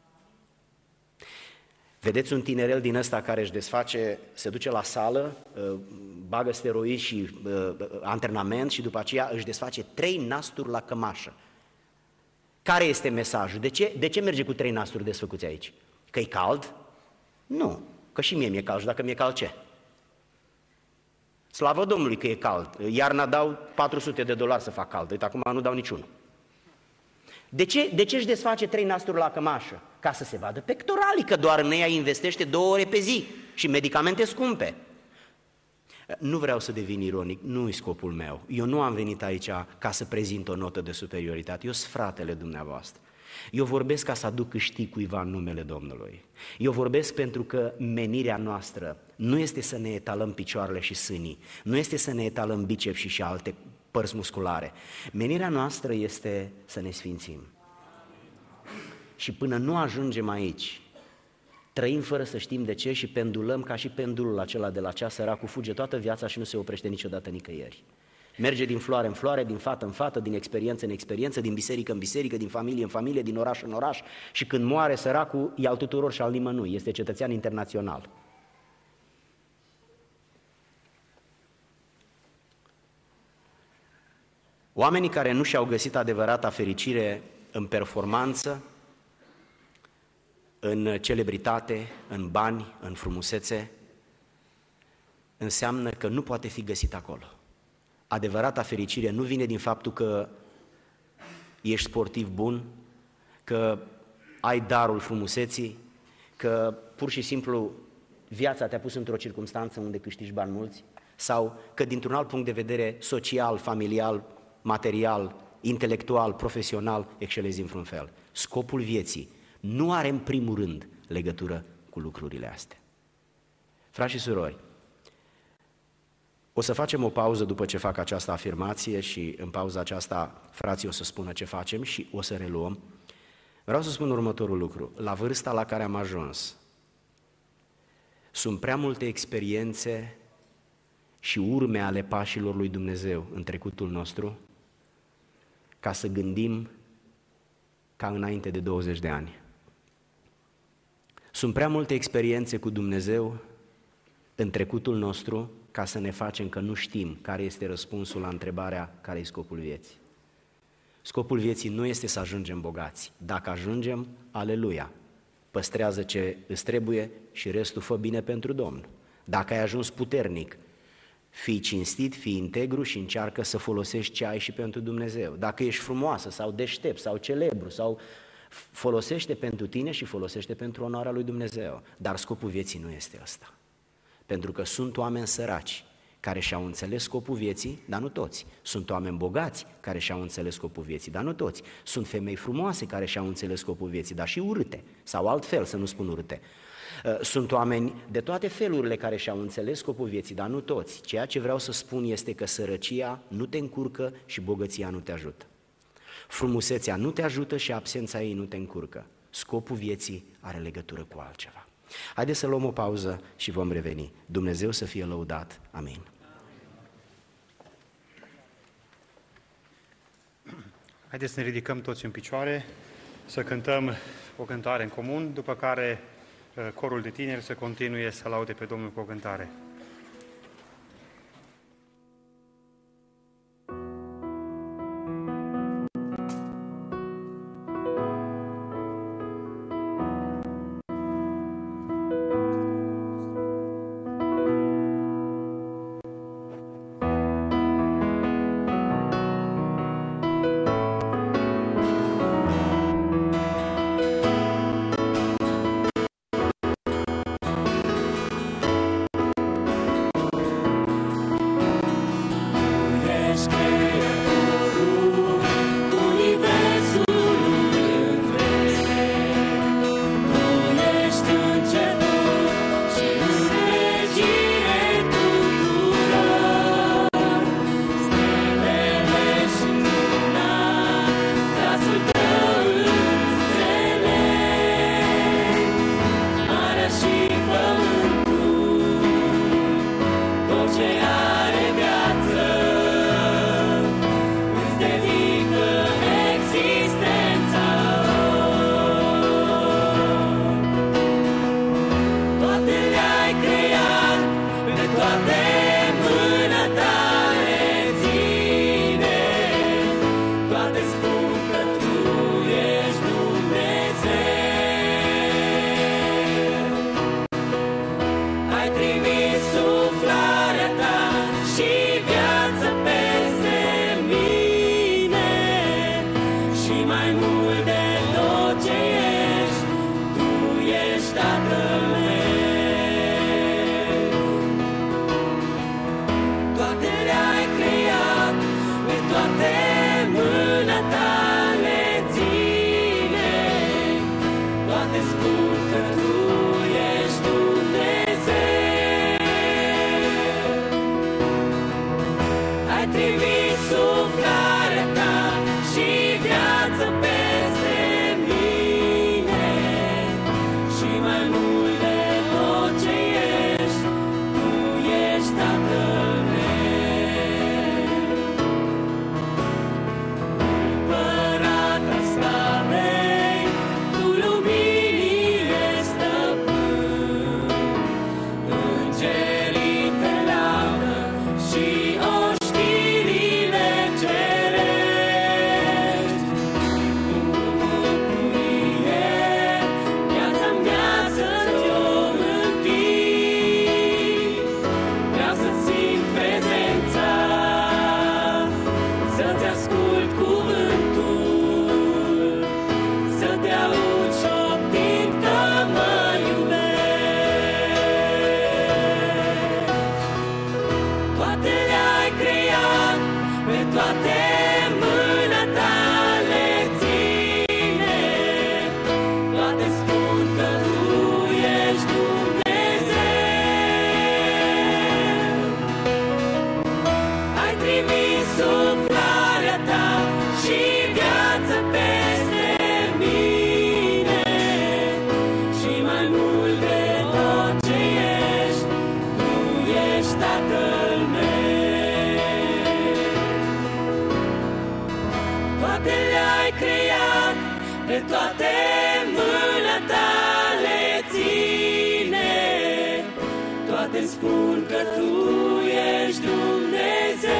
Vedeți un tinerel din ăsta care își desface, se duce la sală, bagă steroizi și antrenament și după aceea își desface 3 nasturi la cămașă. Care este mesajul? De ce merge cu 3 nasturi desfăcuți aici? Că e cald? Nu, că și mie mi-e cald și dacă mi-e cald ce? Slavă Domnului că e cald, iarna dau $400 să fac cald, uite acum nu dau niciunul. De ce își desface 3 nasturi la cămașă? Ca să se vadă pectoralii, că doar în ea investește 2 ore pe zi și medicamente scumpe. Nu vreau să devin ironic, nu e scopul meu. Eu nu am venit aici ca să prezint o notă de superioritate, eu sunt fratele dumneavoastră. Eu vorbesc ca să aduc câștig cuiva în numele Domnului. Eu vorbesc pentru că menirea noastră nu este să ne etalăm picioarele și sânii, nu este să ne etalăm bicepsi și alte părți musculare. Menirea noastră este să ne sfințim. Și până nu ajungem aici, trăim fără să știm de ce și pendulăm ca și pendulul acela de la ceas, săracul fuge toată viața și nu se oprește niciodată nicăieri. Merge din floare în floare, din fată în fată, din experiență în experiență, din biserică în biserică, din familie în familie, din oraș în oraș și când moare săracul, e al tuturor și al nimănui, este cetățean internațional. Oamenii care nu și-au găsit adevărata fericire în performanță, în celebritate, în bani, în frumusețe, înseamnă că nu poate fi găsit acolo. Adevărata fericire nu vine din faptul că ești sportiv bun, că ai darul frumuseții, că pur și simplu viața te-a pus într-o circunstanță unde câștigi bani mulți, sau că dintr-un alt punct de vedere social, familial, material, intelectual, profesional, excelezi în vreun fel. Scopul vieții nu are în primul rând legătură cu lucrurile astea. Frați și surori, o să facem o pauză după ce fac această afirmație și în pauza aceasta frații o să spună ce facem și o să reluăm. Vreau să spun următorul lucru. La vârsta la care am ajuns, sunt prea multe experiențe și urme ale pașilor lui Dumnezeu în trecutul nostru ca să gândim ca înainte de 20 de ani. Sunt prea multe experiențe cu Dumnezeu în trecutul nostru ca să ne facem că nu știm care este răspunsul la întrebarea care e scopul vieții. Scopul vieții nu este să ajungem bogați. Dacă ajungem, aleluia, păstrează ce îți trebuie și restul fă bine pentru Domnul. Dacă ai ajuns puternic, fii cinstit, fii integru și încearcă să folosești ce ai și pentru Dumnezeu. Dacă ești frumoasă sau deștept sau celebru sau folosește pentru tine și folosește pentru onoarea lui Dumnezeu. Dar scopul vieții nu este ăsta. Pentru că sunt oameni săraci care și-au înțeles scopul vieții, dar nu toți. Sunt oameni bogați care și-au înțeles scopul vieții, dar nu toți. Sunt femei frumoase care și-au înțeles scopul vieții, dar și urâte, sau altfel să nu spun urâte. Sunt oameni de toate felurile care și-au înțeles scopul vieții, dar nu toți. Ceea ce vreau să spun este că sărăcia nu te încurcă și bogăția nu te ajută. Frumusețea nu te ajută și absența ei nu te încurcă. Scopul vieții are legătură cu altceva. Haideți să luăm o pauză și vom reveni. Dumnezeu să fie lăudat. Amin. Haideți să ne ridicăm toți în picioare, să cântăm o cântare în comun, după care corul de tineri să continue să laude pe Domnul cu o cântare. spun că Tu ești Dumnezeu.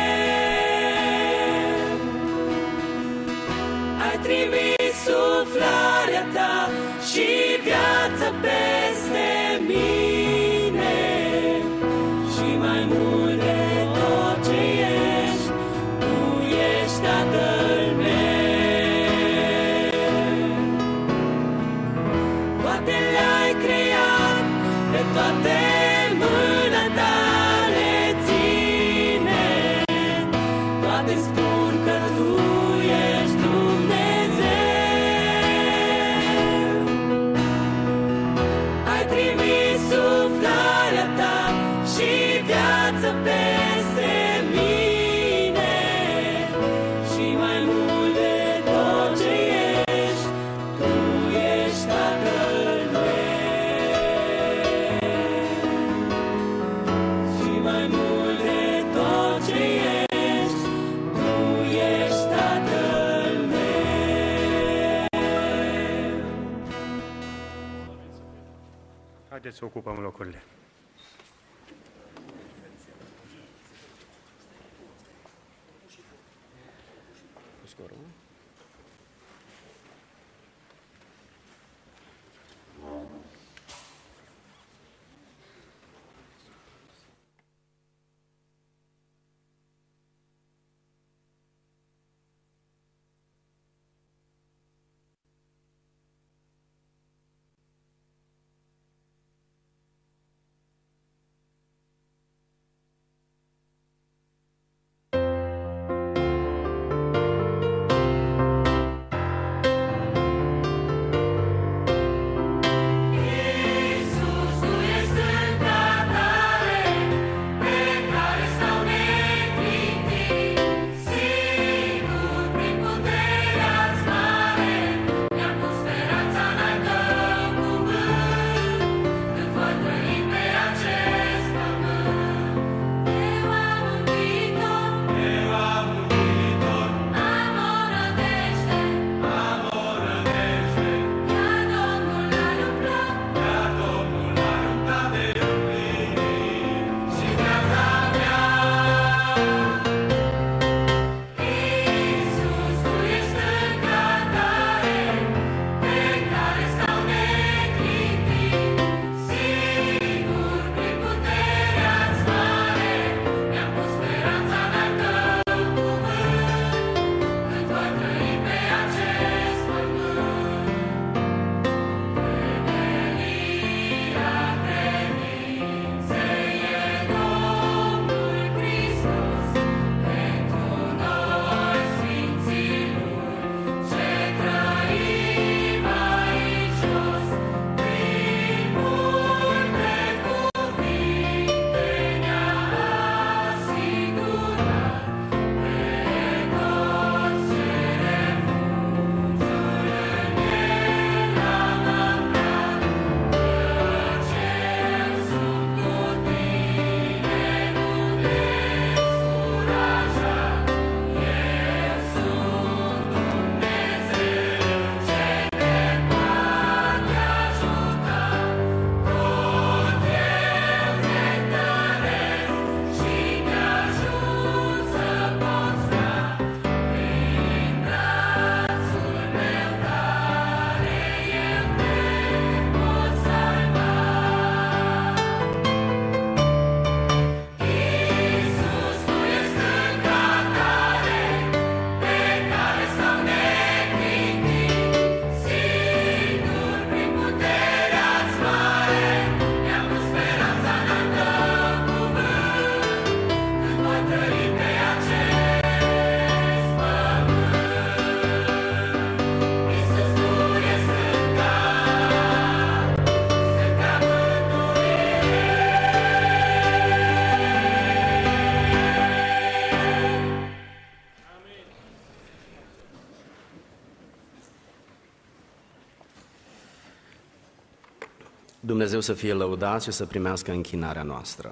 Ai trimis suflarea Ta și viață peste mine și mai mult de tot ce ești, Tu ești Tatăl meu. Toate le-ai creat, pe toate mâna Ta le ține, toate spun că Tu ești Dumnezeu. Ai trimis suflarea Ta și viață peste mine și mai mult de tot ce ești, Tu ești Tatăl meu. Și mai mult de tot ce ești, Tu ești Tatăl meu. Haideți să ocupăm locurile. Dumnezeu să fie lăudat și să primească închinarea noastră.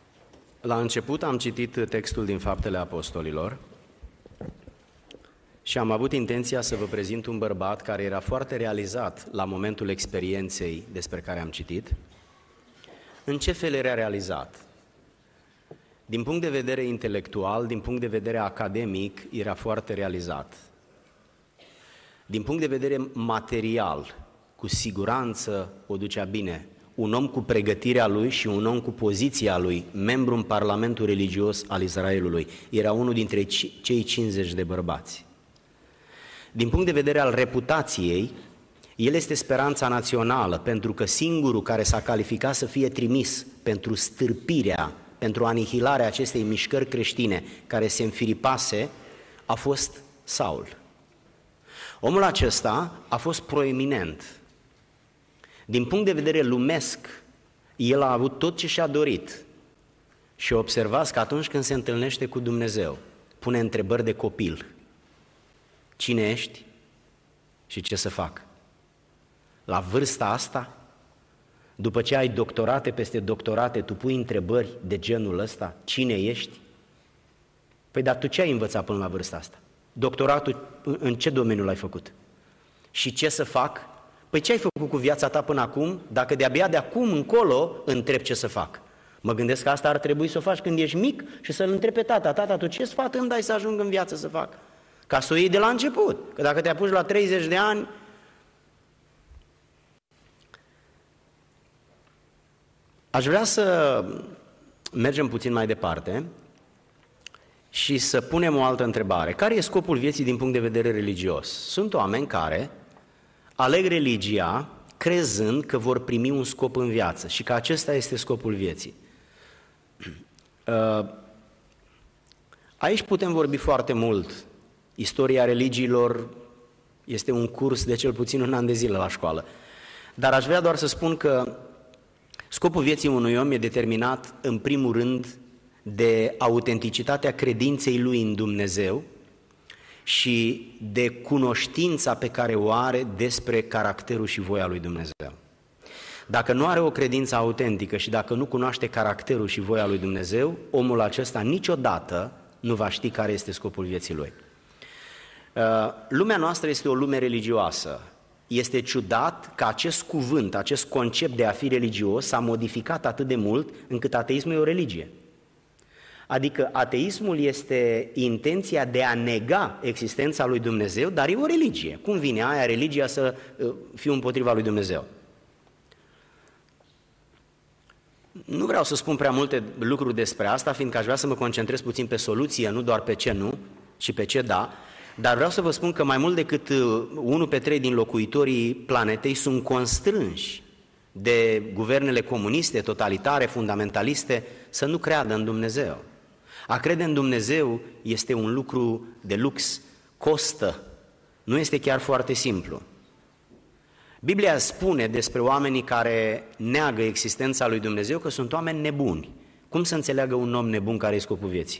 La început am citit textul din Faptele Apostolilor și Și am avut intenția să vă prezint un bărbat care era foarte realizat la momentul experienței despre care am citit. În ce fel era realizat? Din punct de vedere intelectual, din punct de vedere academic, era foarte realizat. Din punct de vedere material, cu siguranță o ducea bine. Un om cu pregătirea lui și un om cu poziția lui, membru în Parlamentul religios al Israelului, era unul dintre cei 50 de bărbați. Din punct de vedere al reputației, el este speranța națională, pentru că singurul care s-a calificat să fie trimis pentru stârpirea, pentru anihilarea acestei mișcări creștine care se înfiripase, a fost Saul. Omul acesta a fost proeminent. Din punct de vedere lumesc, el a avut tot ce și-a dorit. Și observați că atunci când se întâlnește cu Dumnezeu, pune întrebări de copil. Cine ești și ce să fac? La vârsta asta, după ce ai doctorate peste doctorate, tu pui întrebări de genul ăsta? Cine ești? Păi dar tu ce ai învățat până la vârsta asta? Doctoratul în ce domeniu l-ai făcut? Și ce să fac? Păi ce ai făcut cu viața ta până acum, dacă de-abia de acum încolo întrebi ce să fac? Mă gândesc că asta ar trebui să o faci când ești mic și să-l întrebi pe tata: tata, tu ce sfat îmi dai să ajung în viață să fac? Ca să o iei de la început, că dacă te apuci la 30 de ani... Aș vrea să mergem puțin mai departe și să punem o altă întrebare. Care e scopul vieții din punct de vedere religios? Sunt oameni care aleg religia crezând că vor primi un scop în viață și că acesta este scopul vieții. Aici putem vorbi foarte mult. Istoria religiilor este un curs de cel puțin un an de zile la școală. Dar aș vrea doar să spun că scopul vieții unui om e determinat în primul rând de autenticitatea credinței lui în Dumnezeu și de cunoștința pe care o are despre caracterul și voia lui Dumnezeu. Dacă nu are o credință autentică și dacă nu cunoaște caracterul și voia lui Dumnezeu, omul acesta niciodată nu va ști care este scopul vieții lui. Lumea noastră este o lume religioasă. Este ciudat că acest cuvânt, acest concept de a fi religios s-a modificat atât de mult încât ateismul e o religie. Adică ateismul este intenția de a nega existența lui Dumnezeu, dar e o religie. Cum vine aia, religia, să fiu împotriva lui Dumnezeu? Nu vreau să spun prea multe lucruri despre asta, fiindcă aș vrea să mă concentrez puțin pe soluție, nu doar pe ce nu și pe ce da, dar vreau să vă spun că mai mult decât 1 pe 3 din locuitorii planetei sunt constrânși de guvernele comuniste, totalitare, fundamentaliste, să nu creadă în Dumnezeu. A crede în Dumnezeu este un lucru de lux, costă, nu este chiar foarte simplu. Biblia spune despre oamenii care neagă existența lui Dumnezeu că sunt oameni nebuni. Cum să înțeleagă un om nebun care e scopul vieții?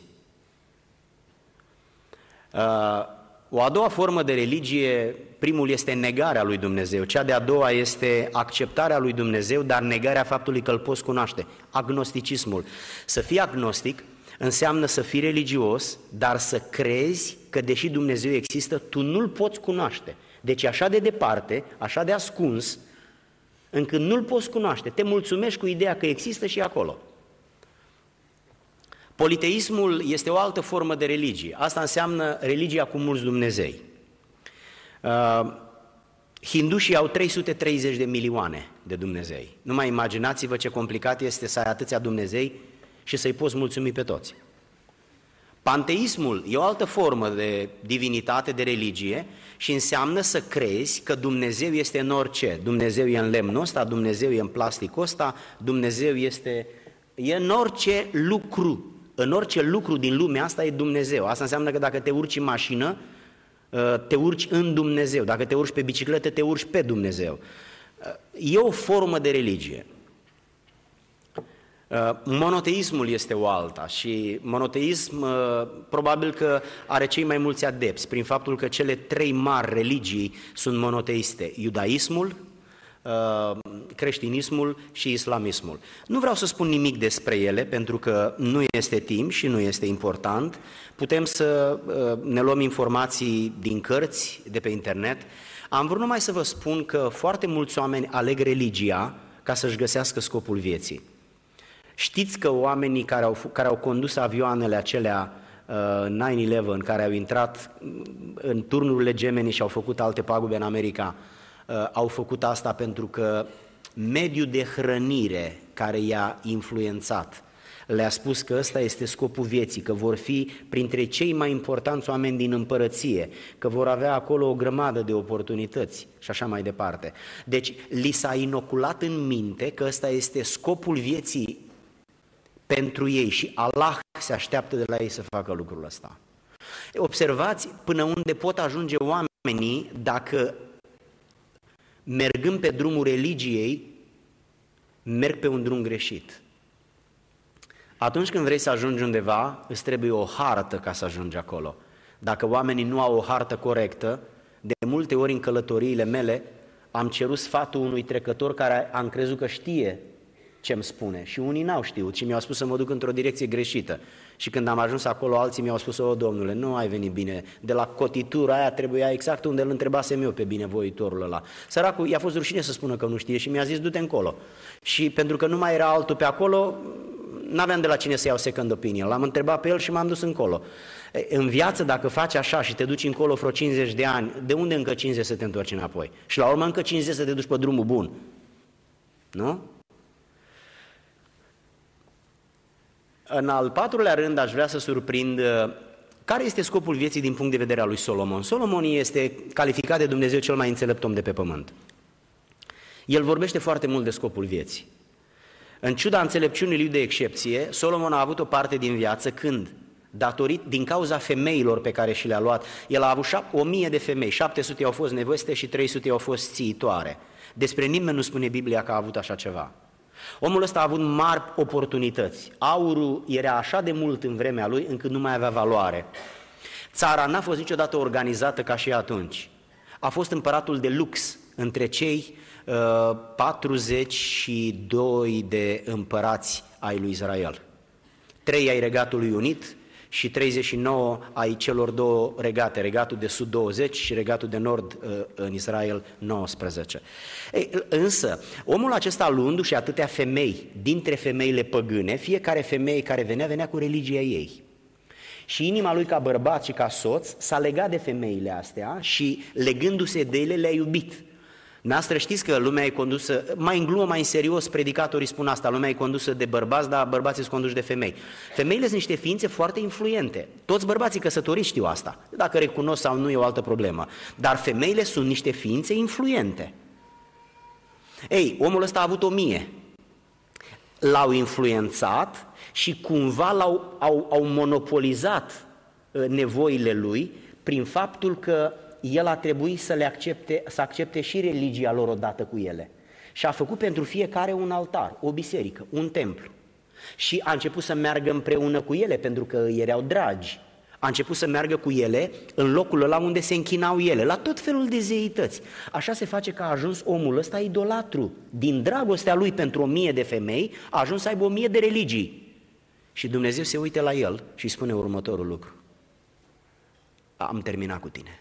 O a doua formă de religie, primul este negarea lui Dumnezeu, cea de-a doua este acceptarea lui Dumnezeu, dar negarea faptului că îl poți cunoaște, agnosticismul. Să fii agnostic înseamnă să fii religios, dar să crezi că deși Dumnezeu există, tu nu-L poți cunoaște. Deci așa de departe, așa de ascuns, încât nu-L poți cunoaște. Te mulțumești cu ideea că există și acolo. Politeismul este o altă formă de religie. Asta înseamnă religia cu mulți Dumnezei. Hindușii au 330 de milioane de Dumnezei. Numai imaginați-vă ce complicat este să ai atâția Dumnezei și să-i poți mulțumi pe toți. Panteismul e o altă formă de divinitate, de religie și înseamnă să crezi că Dumnezeu este în orice. Dumnezeu e în lemnul ăsta, Dumnezeu e în plasticul ăsta, Dumnezeu e în orice lucru. În orice lucru din lumea asta e Dumnezeu. Asta înseamnă că dacă te urci în mașină, te urci în Dumnezeu. Dacă te urci pe bicicletă, te urci pe Dumnezeu. E o formă de religie. Monoteismul este o alta și monoteism probabil că are cei mai mulți adepți prin faptul că cele 3 mari religii sunt monoteiste. Iudaismul, creștinismul și islamismul. Nu vreau să spun nimic despre ele, pentru că nu este timp și nu este important. Putem să ne luăm informații din cărți, de pe internet. Am vrut numai să vă spun că foarte mulți oameni aleg religia ca să-și găsească scopul vieții. Știți că oamenii care au condus avioanele acelea 9/11, care au intrat în turnurile Gemeni și au făcut alte pagube în America, au făcut asta pentru că mediul de hrănire care i-a influențat le-a spus că ăsta este scopul vieții, că vor fi printre cei mai importanți oameni din împărăție, că vor avea acolo o grămadă de oportunități și așa mai departe. Deci li s-a inoculat în minte că ăsta este scopul vieții pentru ei și Allah se așteaptă de la ei să facă lucrul ăsta. Observați până unde pot ajunge oamenii dacă, mergând pe drumul religiei, merg pe un drum greșit. Atunci când vrei să ajungi undeva, îți trebuie o hartă ca să ajungi acolo. Dacă oamenii nu au o hartă corectă, de multe ori în călătoriile mele am cerut sfatul unui trecător care am crezut că știe ce-mi spune și unii n-au știut și mi-au spus să mă duc într-o direcție greșită. Și când am ajuns acolo, alții mi-au spus: o, domnule, nu ai venit bine, de la cotitura aia trebuia exact unde îl întrebasem eu pe binevoitorul ăla. Săracul, i-a fost rușine să spună că nu știe și mi-a zis: du-te încolo. Și pentru că nu mai era altul pe acolo, n-aveam de la cine să iau second opinion. L-am întrebat pe el și m-am dus încolo. În viață, dacă faci așa și te duci încolo vreo 50 de ani, de unde încă 50 să te întorci înapoi? Și la urmă încă 50 să te duci pe drumul bun. Nu? În al patrulea rând aș vrea să surprind care este scopul vieții din punct de vedere al lui Solomon. Solomon este calificat de Dumnezeu cel mai înțelept om de pe pământ. El vorbește foarte mult de scopul vieții. În ciuda înțelepciunii lui de excepție, Solomon a avut o parte din viață când, din cauza femeilor pe care și le-a luat, el a avut 1000 de femei, 700 au fost neveste și 300 au fost țiitoare. Despre nimeni nu spune Biblia că a avut așa ceva. Omul ăsta a avut mari oportunități. Aurul era așa de mult în vremea lui încât nu mai avea valoare. Țara n-a fost niciodată organizată ca și atunci. A fost împăratul de lux între cei 42 de împărați ai lui Israel. 3 ai Regatului Unit și 39 ai celor două regate, Regatul de Sud 20 și Regatul de Nord în Israel 19. Însă, omul acesta luându-și atâtea femei dintre femeile păgâne, fiecare femeie care venea cu religia ei. Și inima lui ca bărbat și ca soț s-a legat de femeile astea și legându-se de ele le-a iubit. Noastră știți că lumea e condusă, mai în glumă, mai în serios, predicatorii spun asta, lumea e condusă de bărbați, dar bărbații sunt conduși de femei. Femeile sunt niște ființe foarte influente. Toți bărbații căsătoriți știu asta. Dacă recunosc sau nu e o altă problemă. Dar femeile sunt niște ființe influente. Ei, omul ăsta a avut 1000. L-au influențat și cumva au monopolizat nevoile lui prin faptul că el a trebuit să accepte și religia lor odată cu ele. Și a făcut pentru fiecare un altar, o biserică, un templu. Și a început să meargă împreună cu ele, pentru că îi erau dragi. A început să meargă cu ele în locul ăla unde se închinau ele, la tot felul de zeități. Așa se face că a ajuns omul ăsta idolatru. Din dragostea lui pentru 1000 de femei, a ajuns să aibă 1000 de religii. Și Dumnezeu se uită la el și îi spune următorul lucru: am terminat cu tine.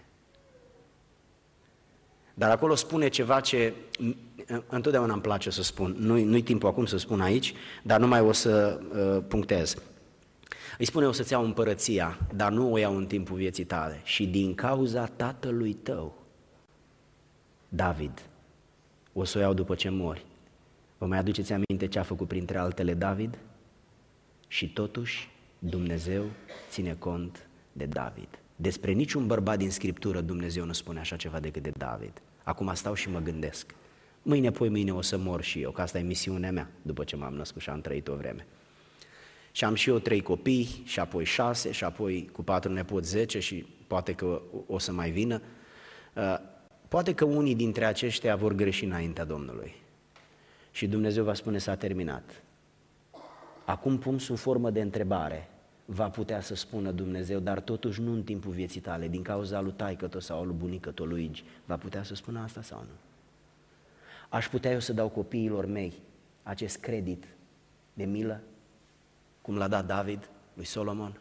Dar acolo spune ceva ce întotdeauna îmi place să spun, nu-i timpul acum să spun aici, dar numai o să punctez. Îi spune: o să-ți iau împărăția, dar nu o iau în timpul vieții tale. Și din cauza tatălui tău, David, o să o iau după ce mori. Vă mai aduceți aminte ce a făcut printre altele David? Și totuși Dumnezeu ține cont de David. Despre niciun bărbat din Scriptură Dumnezeu nu spune așa ceva decât de David. Acum stau și mă gândesc. Mâine, poi mâine o să mor și eu, că asta e misiunea mea, după ce m-am născut și am trăit o vreme. Și am și eu 3 copii, și apoi 6, și apoi cu 4 nepoți 10 și poate că o să mai vină. Poate că unii dintre aceștia vor greși înaintea Domnului. Și Dumnezeu va spune: s-a terminat. Acum pun sub formă de întrebare. Va putea să spună Dumnezeu: dar totuși nu în timpul vieții tale, din cauza lui taică-tău sau lui bunică-tău lui Igi, va putea să spună asta sau nu? Aș putea eu să dau copiilor mei acest credit de milă, cum l-a dat David lui Solomon?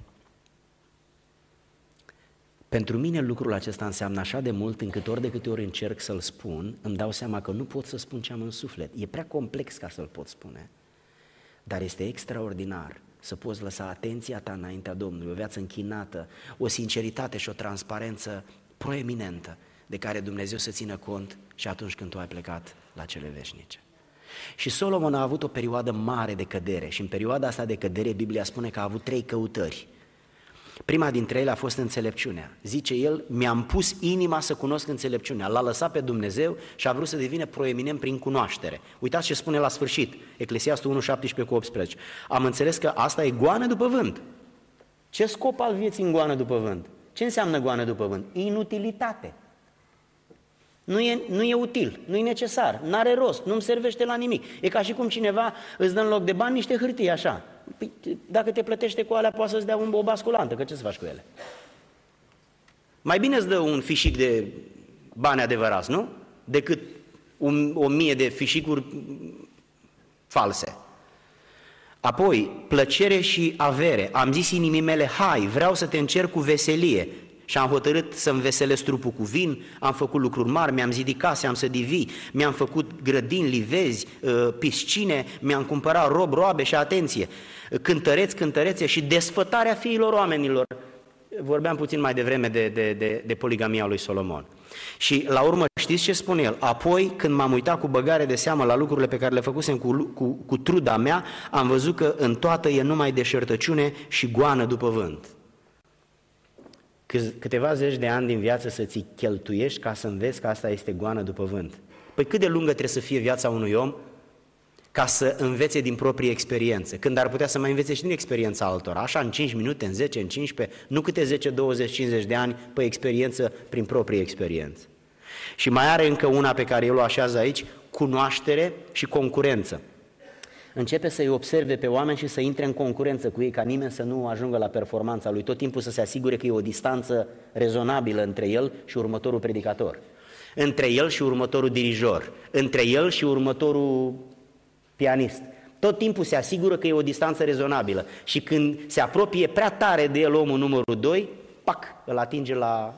Pentru mine lucrul acesta înseamnă așa de mult încât ori de câte ori încerc să-l spun, îmi dau seama că nu pot să spun ce am în suflet. E prea complex ca să-l pot spune, dar este extraordinar să poți lăsa atenția ta înaintea Domnului, o viață închinată, o sinceritate și o transparență proeminentă de care Dumnezeu să țină cont și atunci când tu ai plecat la cele veșnice. Și Solomon a avut o perioadă mare de cădere și în perioada asta de cădere Biblia spune că a avut 3 căutări. Prima dintre ele a fost înțelepciunea. Zice el, mi-am pus inima să cunosc înțelepciunea. L-a lăsat pe Dumnezeu și a vrut să devină proeminent prin cunoaștere. Uitați ce spune la sfârșit, Eclesiastul 1:17-18. Am înțeles că asta e goană după vânt. Ce scop al vieții în goană după vânt? Ce înseamnă goană după vânt? Inutilitate. Nu e util, nu e necesar, n-are rost, nu-mi servește la nimic. E ca și cum cineva îți dă în loc de bani niște hârtii așa. Păi, dacă te plătește cu alea, poate să-ți dea o basculantă, că ce să faci cu ele? Mai bine îți dă un fișic de bani adevărați, nu? Decât 1000 de fișicuri false. Apoi, plăcere și avere. Am zis inimii mele, hai, vreau să te încerc cu veselie. Și am hotărât să-mi veselesc trupul cu vin, am făcut lucruri mari, mi-am zidit case, am sădit vii, mi-am făcut grădini, livezi, piscine, mi-am cumpărat robe și atenție, cântărețe și desfătarea fiilor oamenilor. Vorbeam puțin mai devreme de poligamia lui Solomon. Și la urmă știți ce spune el? Apoi, când m-am uitat cu băgare de seamă la lucrurile pe care le făcusem cu truda mea, am văzut că în toată e numai deșertăciune și goană după vânt. Câteva zeci de ani din viață să ți cheltuiești ca să înveți că asta este goană după vânt. Păi cât de lungă trebuie să fie viața unui om ca să învețe din proprie experiență, când ar putea să mai învețe și din experiența altora, așa în 5 minute, în 10, în 15, nu câte 10, 20, 50 de ani pe experiență, prin proprie experiență. Și mai are încă una pe care el o așează aici, cunoaștere și concurență. Începe să-i observe pe oameni și să intre în concurență cu ei, ca nimeni să nu ajungă la performanța lui, tot timpul să se asigure că e o distanță rezonabilă între el și următorul predicator, între el și următorul dirijor, între el și următorul pianist. Tot timpul se asigură că e o distanță rezonabilă și când se apropie prea tare de el omul numărul 2, pac, îl atinge la...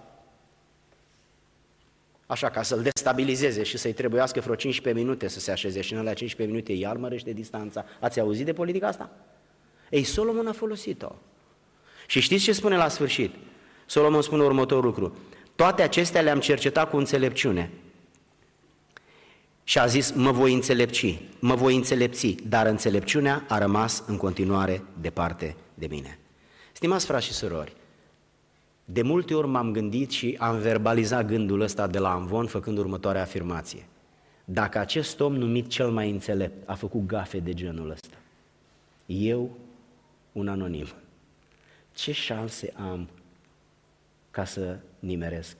Așa, ca să-l destabilizeze și să-i trebuiască vreo 15 minute să se așeze și în alea 15 minute iar mărește distanța. Ați auzit de politica asta? Ei, Solomon a folosit-o. Și știți ce spune la sfârșit? Solomon spune următorul lucru. Toate acestea le-am cercetat cu înțelepciune. Și a zis, mă voi înțelepți, dar înțelepciunea a rămas în continuare departe de mine. Stimați frați și surori, de multe ori m-am gândit și am verbalizat gândul ăsta de la amvon făcând următoarea afirmație. Dacă acest om numit cel mai înțelept a făcut gafe de genul ăsta, eu, un anonim, ce șanse am ca să nimeresc,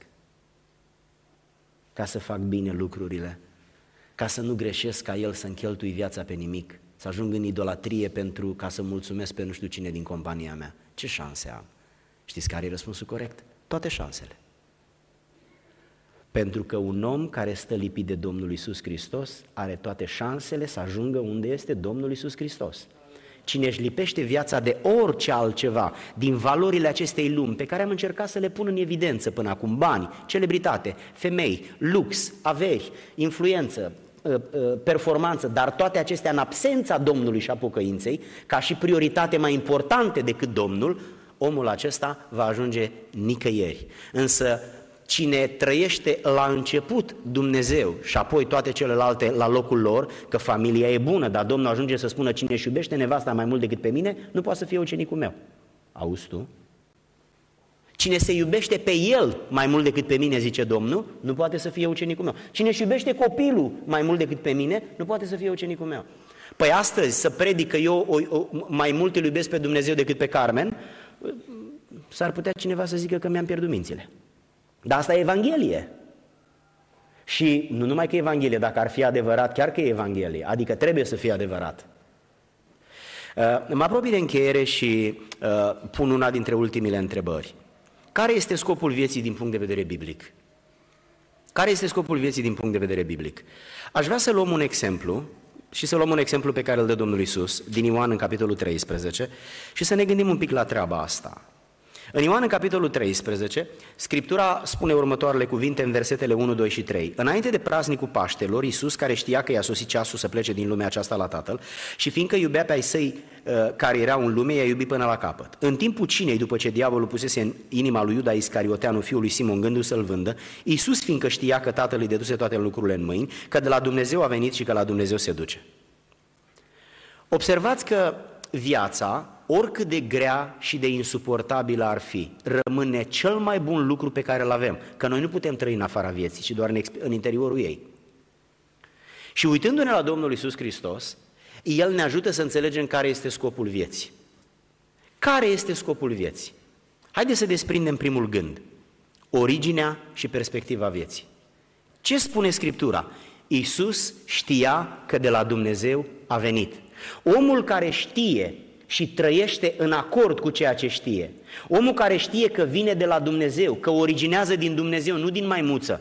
ca să fac bine lucrurile, ca să nu greșesc ca el să-mi cheltui viața pe nimic, să ajung în idolatrie ca să mulțumesc pe nu știu cine din compania mea? Ce șanse am? Știți care e răspunsul corect? Toate șansele. Pentru că un om care stă lipit de Domnul Iisus Hristos are toate șansele să ajungă unde este Domnul Iisus Hristos. Cine își lipește viața de orice altceva din valorile acestei lumi pe care am încercat să le pun în evidență până acum, bani, celebritate, femei, lux, averi, influență, performanță, dar toate acestea în absența Domnului și a pocăinței, ca și prioritate mai importante decât Domnul, omul acesta va ajunge nicăieri. Însă cine trăiește la început Dumnezeu și apoi toate celelalte la locul lor, că familia e bună, dar Domnul ajunge să spună cine își iubește nevasta mai mult decât pe mine, nu poate să fie ucenicul meu. Auzi tu? Cine se iubește pe el mai mult decât pe mine, zice Domnul, nu poate să fie ucenicul meu. Cine își iubește copilul mai mult decât pe mine, nu poate să fie ucenicul meu. Păi astăzi să predic că eu mai mult îl iubesc pe Dumnezeu decât pe Carmen, s-ar putea cineva să zică că mi-am pierdut mințile. Dar asta e Evanghelie. Și nu numai că e Evanghelie, dacă ar fi adevărat, chiar că e Evanghelie, adică trebuie să fie adevărat. Mă apropii de încheiere și pun una dintre ultimile întrebări. Care este scopul vieții din punct de vedere biblic? Care este scopul vieții din punct de vedere biblic? Aș vrea să luăm un exemplu și să luăm un exemplu pe care îl dă Domnul Iisus, din Ioan în capitolul 13, și să ne gândim un pic la treaba asta. În Ioan în capitolul 13, Scriptura spune următoarele cuvinte în versetele 1, 2 și 3. Înainte de praznicul Paștelor, Iisus, care știa că i-a sosit ceasul să plece din lumea aceasta la Tatăl, și fiindcă iubea pe ai săi care erau în lume, i-a iubit până la capăt. În timpul cinei, după ce diavolul pusese în inima lui Iuda Iscarioteanu, fiul lui Simon, gândul să-l vândă, Iisus, fiindcă știa că Tatăl îi deduse toate lucrurile în mâini, că de la Dumnezeu a venit și că la Dumnezeu se duce. Observați că viața, oricât de grea și de insuportabilă ar fi, rămâne cel mai bun lucru pe care îl avem, că noi nu putem trăi în afara vieții, ci doar în interiorul ei. Și uitându-ne la Domnul Iisus Hristos, El ne ajută să înțelegem care este scopul vieții. Care este scopul vieții? Haideți să desprindem primul gând, originea și perspectiva vieții. Ce spune Scriptura? Iisus știa că de la Dumnezeu a venit. Omul care știe și trăiește în acord cu ceea ce știe, omul care știe că vine de la Dumnezeu, că originează din Dumnezeu, nu din maimuță.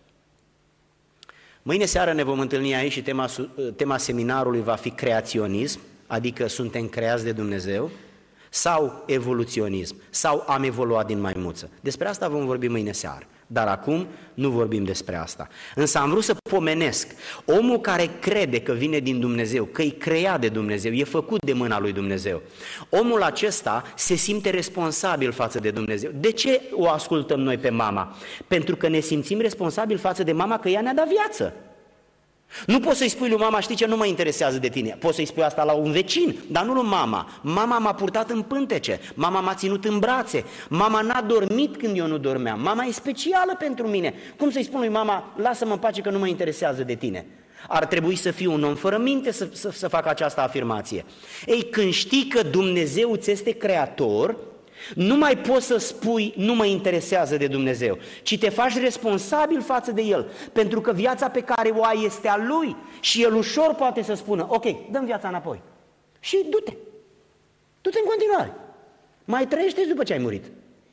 Mâine seară ne vom întâlni aici și tema seminarului va fi creaționism, adică suntem creați de Dumnezeu, sau evoluționism, sau am evoluat din maimuță. Despre asta vom vorbi mâine seară, dar acum nu vorbim despre asta. Însă am vrut să pomenesc omul care crede că vine din Dumnezeu, că e creat de Dumnezeu, e făcut de mâna lui Dumnezeu. Omul acesta se simte responsabil față de Dumnezeu. De ce o ascultăm noi pe mama? Pentru că ne simțim responsabili față de mama, că ea ne-a dat viață. Nu poți să-i spui lui mama, știi ce, nu mă interesează de tine. Poți să-i spui asta la un vecin, dar nu lui mama. Mama m-a purtat în pântece, mama m-a ținut în brațe, mama n-a dormit când eu nu dormeam, mama e specială pentru mine. Cum să-i spun lui mama, lasă-mă în pace că nu mă interesează de tine? Ar trebui să fii un om fără minte să facă această afirmație. Ei, când știi că Dumnezeu ți este creator, nu mai poți să spui, nu mă interesează de Dumnezeu, ci te faci responsabil față de El, pentru că viața pe care o ai este a Lui și El ușor poate să spună, ok, dăm viața înapoi și du-te în continuare, mai trăiește după ce ai murit.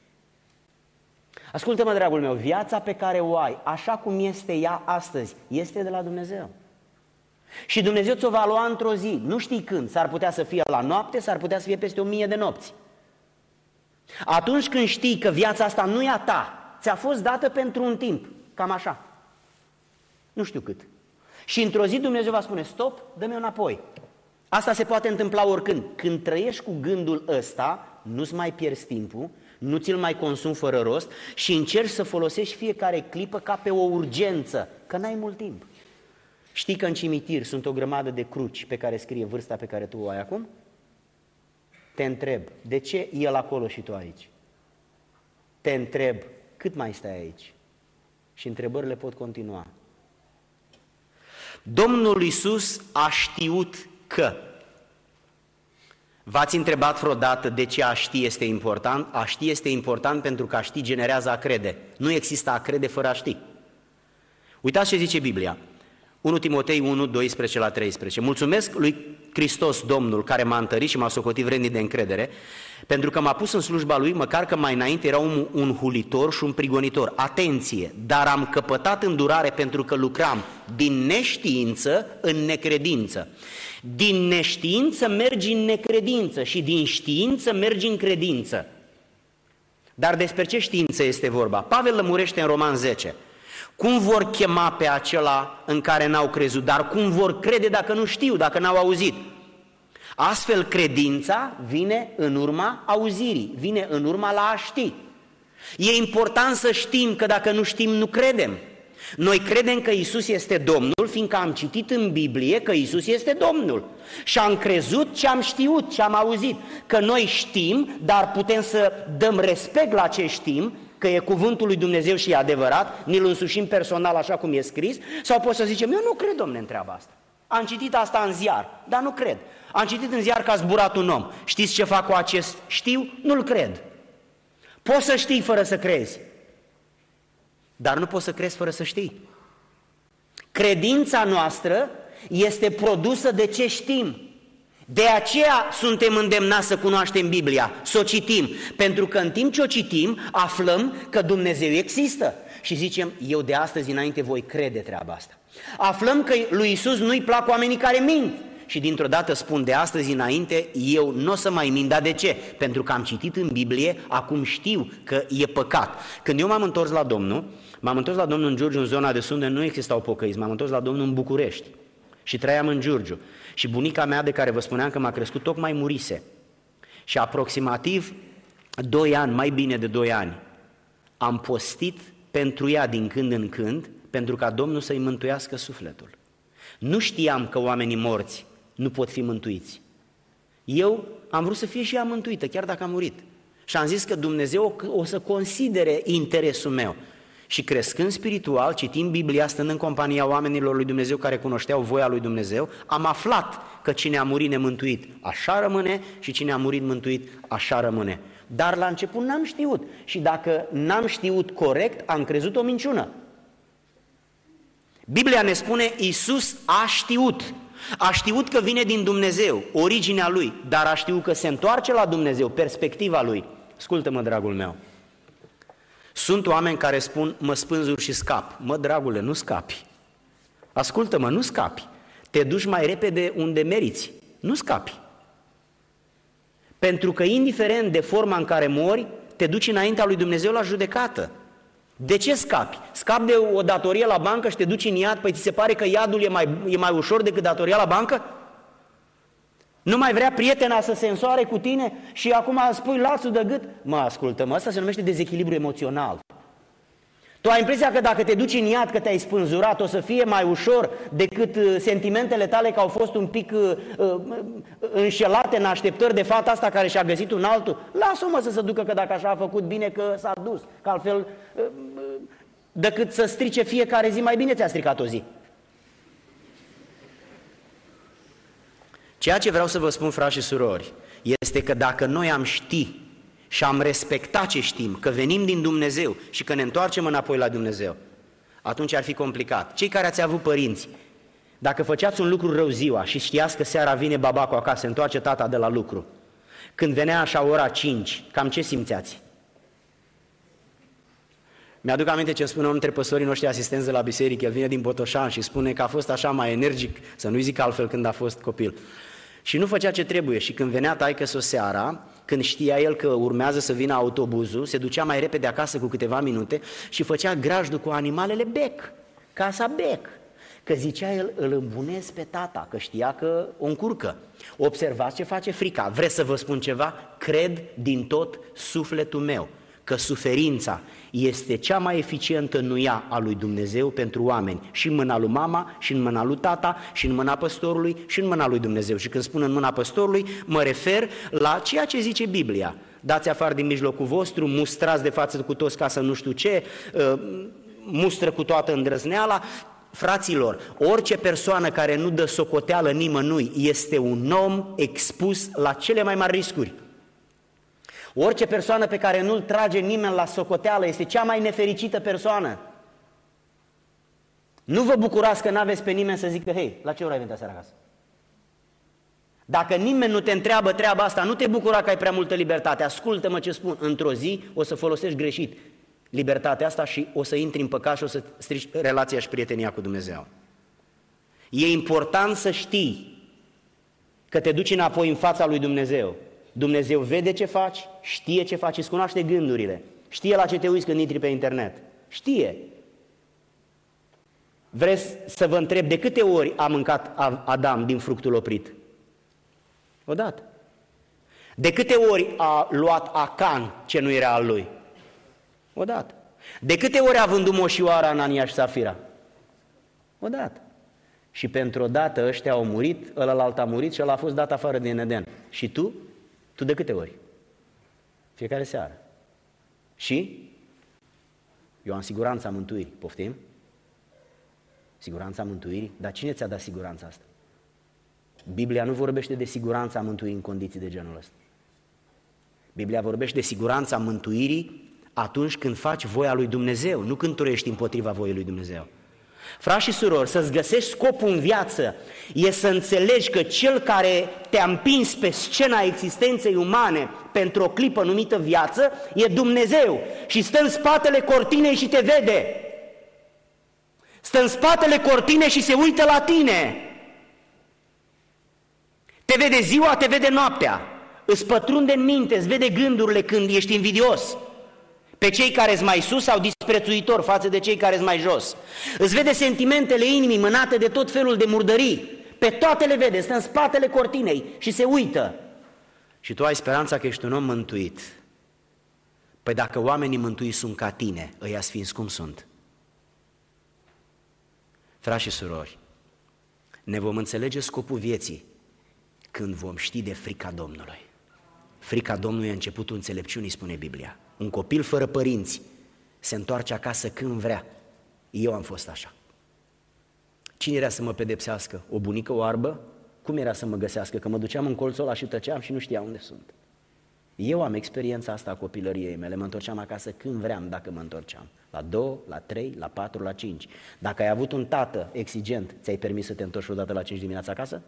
Ascultă-mă, dragul meu, viața pe care o ai, așa cum este ea astăzi, este de la Dumnezeu. Și Dumnezeu ți-o va lua într-o zi, nu știi când, s-ar putea să fie la noapte, s-ar putea să fie peste 1000 de nopți. Atunci când știi că viața asta nu e a ta, ți-a fost dată pentru un timp, cam așa, nu știu cât. Și într-o zi Dumnezeu va spune, stop, dă-mi înapoi. Asta se poate întâmpla oricând. Când trăiești cu gândul ăsta, nu-ți mai pierzi timpul, nu ți-l mai consumi fără rost și încerci să folosești fiecare clipă ca pe o urgență, că n-ai mult timp. Știi că în cimitir sunt o grămadă de cruci pe care scrie vârsta pe care tu o ai acum? Te întreb, de ce el acolo și tu aici? Te întreb, cât mai stai aici? Și întrebările pot continua. Domnul Iisus a știut că. V-ați întrebat vreodată de ce a ști este important? A ști este important pentru că a ști generează a crede. Nu există a crede fără a ști. Uitați ce zice Biblia. 1 Timotei 1, 12 la 13. Mulțumesc lui Hristos, Domnul, care m-a întărit și m-a socotit vrednic de încredere, pentru că m-a pus în slujba Lui, măcar că mai înainte era un hulitor și un prigonitor. Atenție! Dar am căpătat îndurare pentru că lucram din neștiință în necredință. Din neștiință mergi în necredință și din știință mergi în credință. Dar despre ce știință este vorba? Pavel lămurește în Roman 10. Cum vor chema pe acela în care n-au crezut, dar cum vor crede dacă nu știu, dacă n-au auzit? Astfel, credința vine în urma auzirii, vine în urma la a ști. E important să știm că dacă nu știm, nu credem. Noi credem că Iisus este Domnul, fiindcă am citit în Biblie că Iisus este Domnul. Și am crezut ce am știut, ce am auzit. Că noi știm, dar putem să dăm respect la ce știm, că e cuvântul lui Dumnezeu și e adevărat, ni-l însușim personal așa cum e scris, sau poți să zicem, eu nu cred, domne, în treaba asta. Am citit asta în ziar, dar nu cred. Am citit în ziar că a zburat un om. Știți ce fac cu acest știu? Nu-l cred. Poți să știi fără să crezi, dar nu poți să crezi fără să știi. Credința noastră este produsă de ce știm. De aceea suntem îndemnați să cunoaștem Biblia, să o citim, pentru că în timp ce o citim, aflăm că Dumnezeu există. și zicem, eu de astăzi înainte voi crede treaba asta. Aflăm că lui Iisus nu-i plac oamenii care mint și dintr-o dată spun, de astăzi înainte eu nu o să mai mint. Dar de ce? Pentru că am citit în Biblie, acum știu că e păcat. Când eu m-am întors la Domnul în Giurgiu, în zona de Sunde, nu existau pocăiți, m-am întors la Domnul în București și trăiam în Giurgiu. Și bunica mea, de care vă spuneam că m-a crescut, tocmai murise. Și aproximativ 2 ani, mai bine de 2 ani, am postit pentru ea din când în când, pentru ca Domnul să-i mântuiască sufletul. Nu știam că oamenii morți nu pot fi mântuiți. Eu am vrut să fie și ea mântuită, chiar dacă a murit. Și am zis că Dumnezeu o să considere interesul meu. Și crescând spiritual, citind Biblia, stând în compania oamenilor lui Dumnezeu care cunoșteau voia lui Dumnezeu, am aflat că cine a murit nemântuit, așa rămâne, și cine a murit mântuit, așa rămâne. Dar la început n-am știut și dacă n-am știut corect, am crezut o minciună. Biblia ne spune, Iisus a știut că vine din Dumnezeu, originea Lui, dar a știut că se întoarce la Dumnezeu, perspectiva Lui. Ascultă-mă, dragul meu, sunt oameni care spun, mă spânzuri și scap. Mă, dragule, nu scapi. Ascultă-mă, nu scapi. Te duci mai repede unde meriți, nu scapi. Pentru că indiferent de forma în care mori, te duci înaintea lui Dumnezeu la judecată. De ce scapi? Scapi de o datorie la bancă și te duci în iad? Păi ți se pare că iadul e mai ușor decât datoria la bancă? Nu mai vrea prietena să se însoare cu tine și acum spui lațul de gât? Mă, ascultă-mă, asta se numește dezechilibru emoțional. Tu ai impresia că dacă te duci în iad, că te-ai spânzurat, o să fie mai ușor decât sentimentele tale că au fost un pic înșelate în așteptări de fata asta care și-a găsit un altul. Lasă-o, mă, să se ducă, că dacă așa a făcut bine că s-a dus, că altfel decât să strice fiecare zi, mai bine ți-a stricat o zi. Ceea ce vreau să vă spun, frați și surori, este că dacă noi am ști și am respectat ce știm, că venim din Dumnezeu și că ne întoarcem înapoi la Dumnezeu, atunci ar fi complicat. Cei care ați avut părinți, dacă făceați un lucru rău ziua și știați că seara vine babacul acasă, se întoarce tata de la lucru, când venea așa ora 5, cam ce simțeați? Mi-aduc aminte ce îmi spune unul dintre păstorii noștri asistenți de la biserică, el vine din Botoșan și spune că a fost așa mai energic, să nu-i zic altfel, când a fost copil. Și nu făcea ce trebuie și când venea taică-s-o seara, când știa el că urmează să vină autobuzul, se ducea mai repede acasă cu câteva minute și făcea grajdul cu animalele bec, casa bec. Că zicea el, îl îmbunesc pe tata, că știa că o încurcă. Observați ce face frica. Vreți să vă spun ceva? Cred din tot sufletul meu că suferința este cea mai eficientă nuia a lui Dumnezeu pentru oameni, și în mâna lui mama, și în mâna lui tata, și în mâna păstorului, și în mâna lui Dumnezeu. Și când spun în mâna păstorului, mă refer la ceea ce zice Biblia. Dați afară din mijlocul vostru, mustrați de față cu toți ca să nu știu ce, mustră cu toată îndrăzneala. Fraților, orice persoană care nu dă socoteală nimănui este un om expus la cele mai mari riscuri. Orice persoană pe care nu-l trage nimeni la socoteală este cea mai nefericită persoană. Nu vă bucurați că n-aveți pe nimeni să zică, hei, la ce oră ai venit seara acasă? Dacă nimeni nu te întreabă treaba asta, nu te bucura că ai prea multă libertate. Ascultă-mă ce spun, într-o zi o să folosești greșit libertatea asta și o să intri în păcat și o să strici relația și prietenia cu Dumnezeu. E important să știi că te duci înapoi în fața lui Dumnezeu. Dumnezeu vede ce faci, știe ce faci, îți cunoaște gândurile, știe la ce te uiți când intri pe internet, știe. Vreți să vă întreb de câte ori a mâncat Adam din fructul oprit? Odată. De câte ori a luat Acan ce nu era al lui? Odată. De câte ori a vândut moșioara Anania și Safira? Odată. Și pentru o dată ăștia au murit, ălălalt a murit și ăla a fost dat afară din Eden. Și tu? Tu de câte ori? Fiecare seară. Și? Eu am siguranța mântuirii. Poftim? Siguranța mântuirii? Dar cine ți-a dat siguranța asta? Biblia nu vorbește de siguranța mântuirii în condiții de genul ăsta. Biblia vorbește de siguranța mântuirii atunci când faci voia lui Dumnezeu, nu când trăiești împotriva voii lui Dumnezeu. Frați și surori, să-ți găsești scopul în viață e să înțelegi că cel care te-a împins pe scena existenței umane pentru o clipă numită viață e Dumnezeu și stă în spatele cortinei și te vede. Stă în spatele cortinei și se uită la tine. Te vede ziua, te vede noaptea. Îți pătrunde în minte, îți vede gândurile când ești invidios pe cei care-s mai sus sau disprețuitor față de cei care-s mai jos. Îți vede sentimentele inimii mânate de tot felul de murdării. Pe toate le vede, stă în spatele cortinei și se uită. Și tu ai speranța că ești un om mântuit. Păi dacă oamenii mântuiți sunt ca tine, ăia sfinți cum sunt? Frați și surori, ne vom înțelege scopul vieții când vom ști de frica Domnului. Frica Domnului e începutul înțelepciunii, spune Biblia. Un copil fără părinți se întoarce acasă când vrea. Eu am fost așa. Cine era să mă pedepsească? O bunică oarbă? Cum era să mă găsească? Că mă duceam în colțul ăla și tăceam și nu știam unde sunt. Eu am experiența asta a copilăriei mele, mă întorceam acasă când vreau, dacă mă întorceam. La 2, la 3, la 4, la 5. Dacă ai avut un tată exigent, ți-ai permis să te întorci odată la 5 dimineața acasă?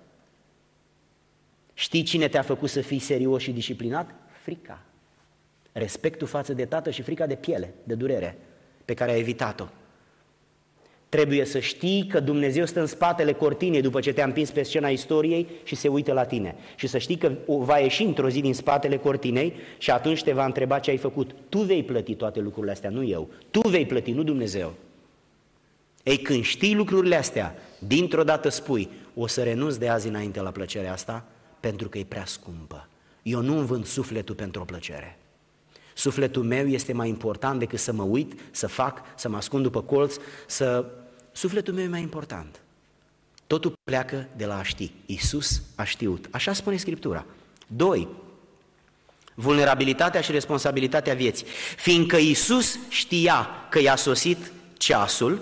Știi cine te-a făcut să fii serios și disciplinat? Frica. Respectul față de tată și frica de piele, de durere, pe care ai evitat-o. Trebuie să știi că Dumnezeu stă în spatele cortinei după ce te-a împins pe scena istoriei și se uită la tine. Și să știi că va ieși într-o zi din spatele cortinei și atunci te va întreba ce ai făcut. Tu vei plăti toate lucrurile astea, nu eu. Tu vei plăti, nu Dumnezeu. Ei, când știi lucrurile astea, dintr-o dată spui, o să renunț de azi înainte la plăcerea asta pentru că e prea scumpă. Eu nu îmi vând sufletul pentru o plăcere. Sufletul meu este mai important decât să mă uit, să fac, să mă ascund după colț, Sufletul meu e mai important. Totul pleacă de la a ști. Iisus a știut. Așa spune Scriptura. 2. Vulnerabilitatea și responsabilitatea vieții. Fiindcă Iisus știa că i-a sosit ceasul,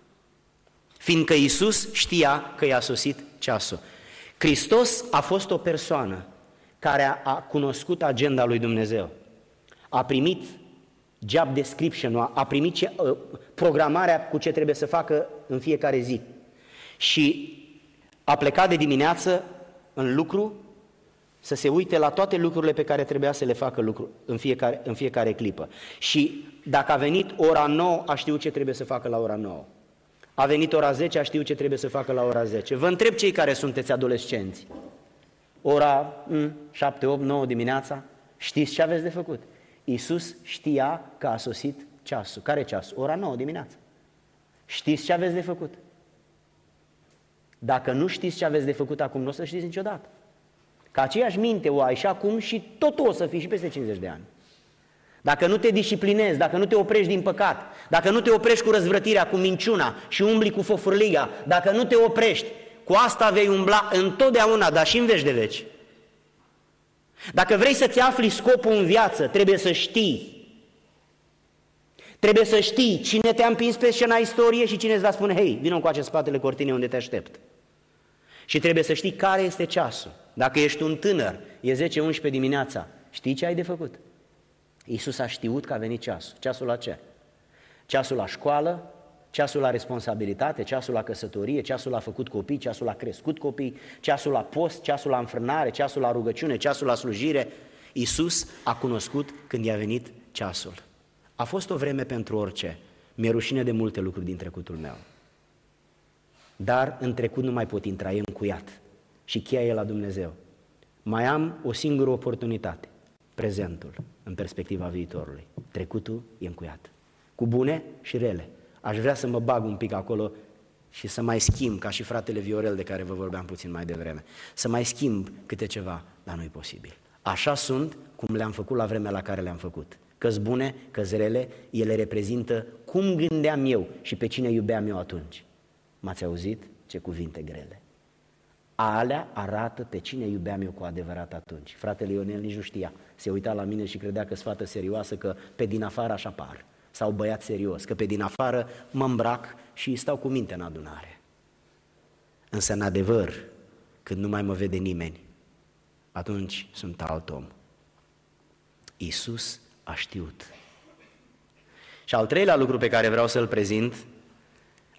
Hristos a fost o persoană care a cunoscut agenda lui Dumnezeu. A primit job description, a primit programarea cu ce trebuie să facă în fiecare zi. Și a plecat de dimineață în lucru să se uite la toate lucrurile pe care trebuia să le facă în fiecare clipă. Și dacă a venit ora 9, a știut ce trebuie să facă la ora 9. A venit ora 10, a știut ce trebuie să facă la ora 10. Vă întreb cei care sunteți adolescenți. Ora 7, 8, 9 dimineața, știți ce aveți de făcut? Iisus știa că a sosit ceasul. Care ceas? Ora 9 dimineața. Știți ce aveți de făcut? Dacă nu știți ce aveți de făcut acum, nu o să știți niciodată. Că aceeași minte o ai și acum și tot o să fii și peste 50 de ani. Dacă nu te disciplinezi, dacă nu te oprești din păcat, dacă nu te oprești cu răzvrătirea, cu minciuna și umbli cu fofurliga, dacă nu te oprești, cu asta vei umbla întotdeauna, dar și în veci de veci. Dacă vrei să-ți afli scopul în viață, trebuie să știi. Trebuie să știi cine te-a împins pe scena istoriei și cine îți va spune, hei, vină încoace în spatele cortinei unde te aștept. Și trebuie să știi care este ceasul. Dacă ești un tânăr, e 10-11 dimineața, știi ce ai de făcut? Iisus a știut că a venit ceasul. Ceasul la ce? Ceasul la școală, ceasul la responsabilitate, ceasul la căsătorie, ceasul la făcut copii, ceasul la crescut copii, ceasul la post, ceasul la înfrânare, ceasul la rugăciune, ceasul la slujire. Iisus a cunoscut când i-a venit ceasul. A fost o vreme pentru orice. Mi-e rușine de multe lucruri din trecutul meu. Dar în trecut nu mai pot intra, e încuiat. Și cheia e la Dumnezeu. Mai am o singură oportunitate. Prezentul, în perspectiva viitorului. Trecutul e încuiat. Cu bune și rele. Aș vrea să mă bag un pic acolo și să mai schimb, ca și fratele Viorel de care vă vorbeam puțin mai devreme, să mai schimb câte ceva, dar nu-i posibil. Așa sunt cum le-am făcut la vremea la care le-am făcut. Că-s bune, că-s rele, ele reprezintă cum gândeam eu și pe cine iubeam eu atunci. M-ați auzit? Ce cuvinte grele. Alea arată pe cine iubeam eu cu adevărat atunci. Fratele Ionel nici nu știa. Se uita la mine și credea că-s fată serioasă, că pe din afară așa par. Sau băiat serios, că pe din afară mă îmbrac și stau cu minte în adunare. Însă, în adevăr, când nu mai mă vede nimeni, atunci sunt alt om. Iisus a știut. Și al treilea lucru pe care vreau să-l prezint,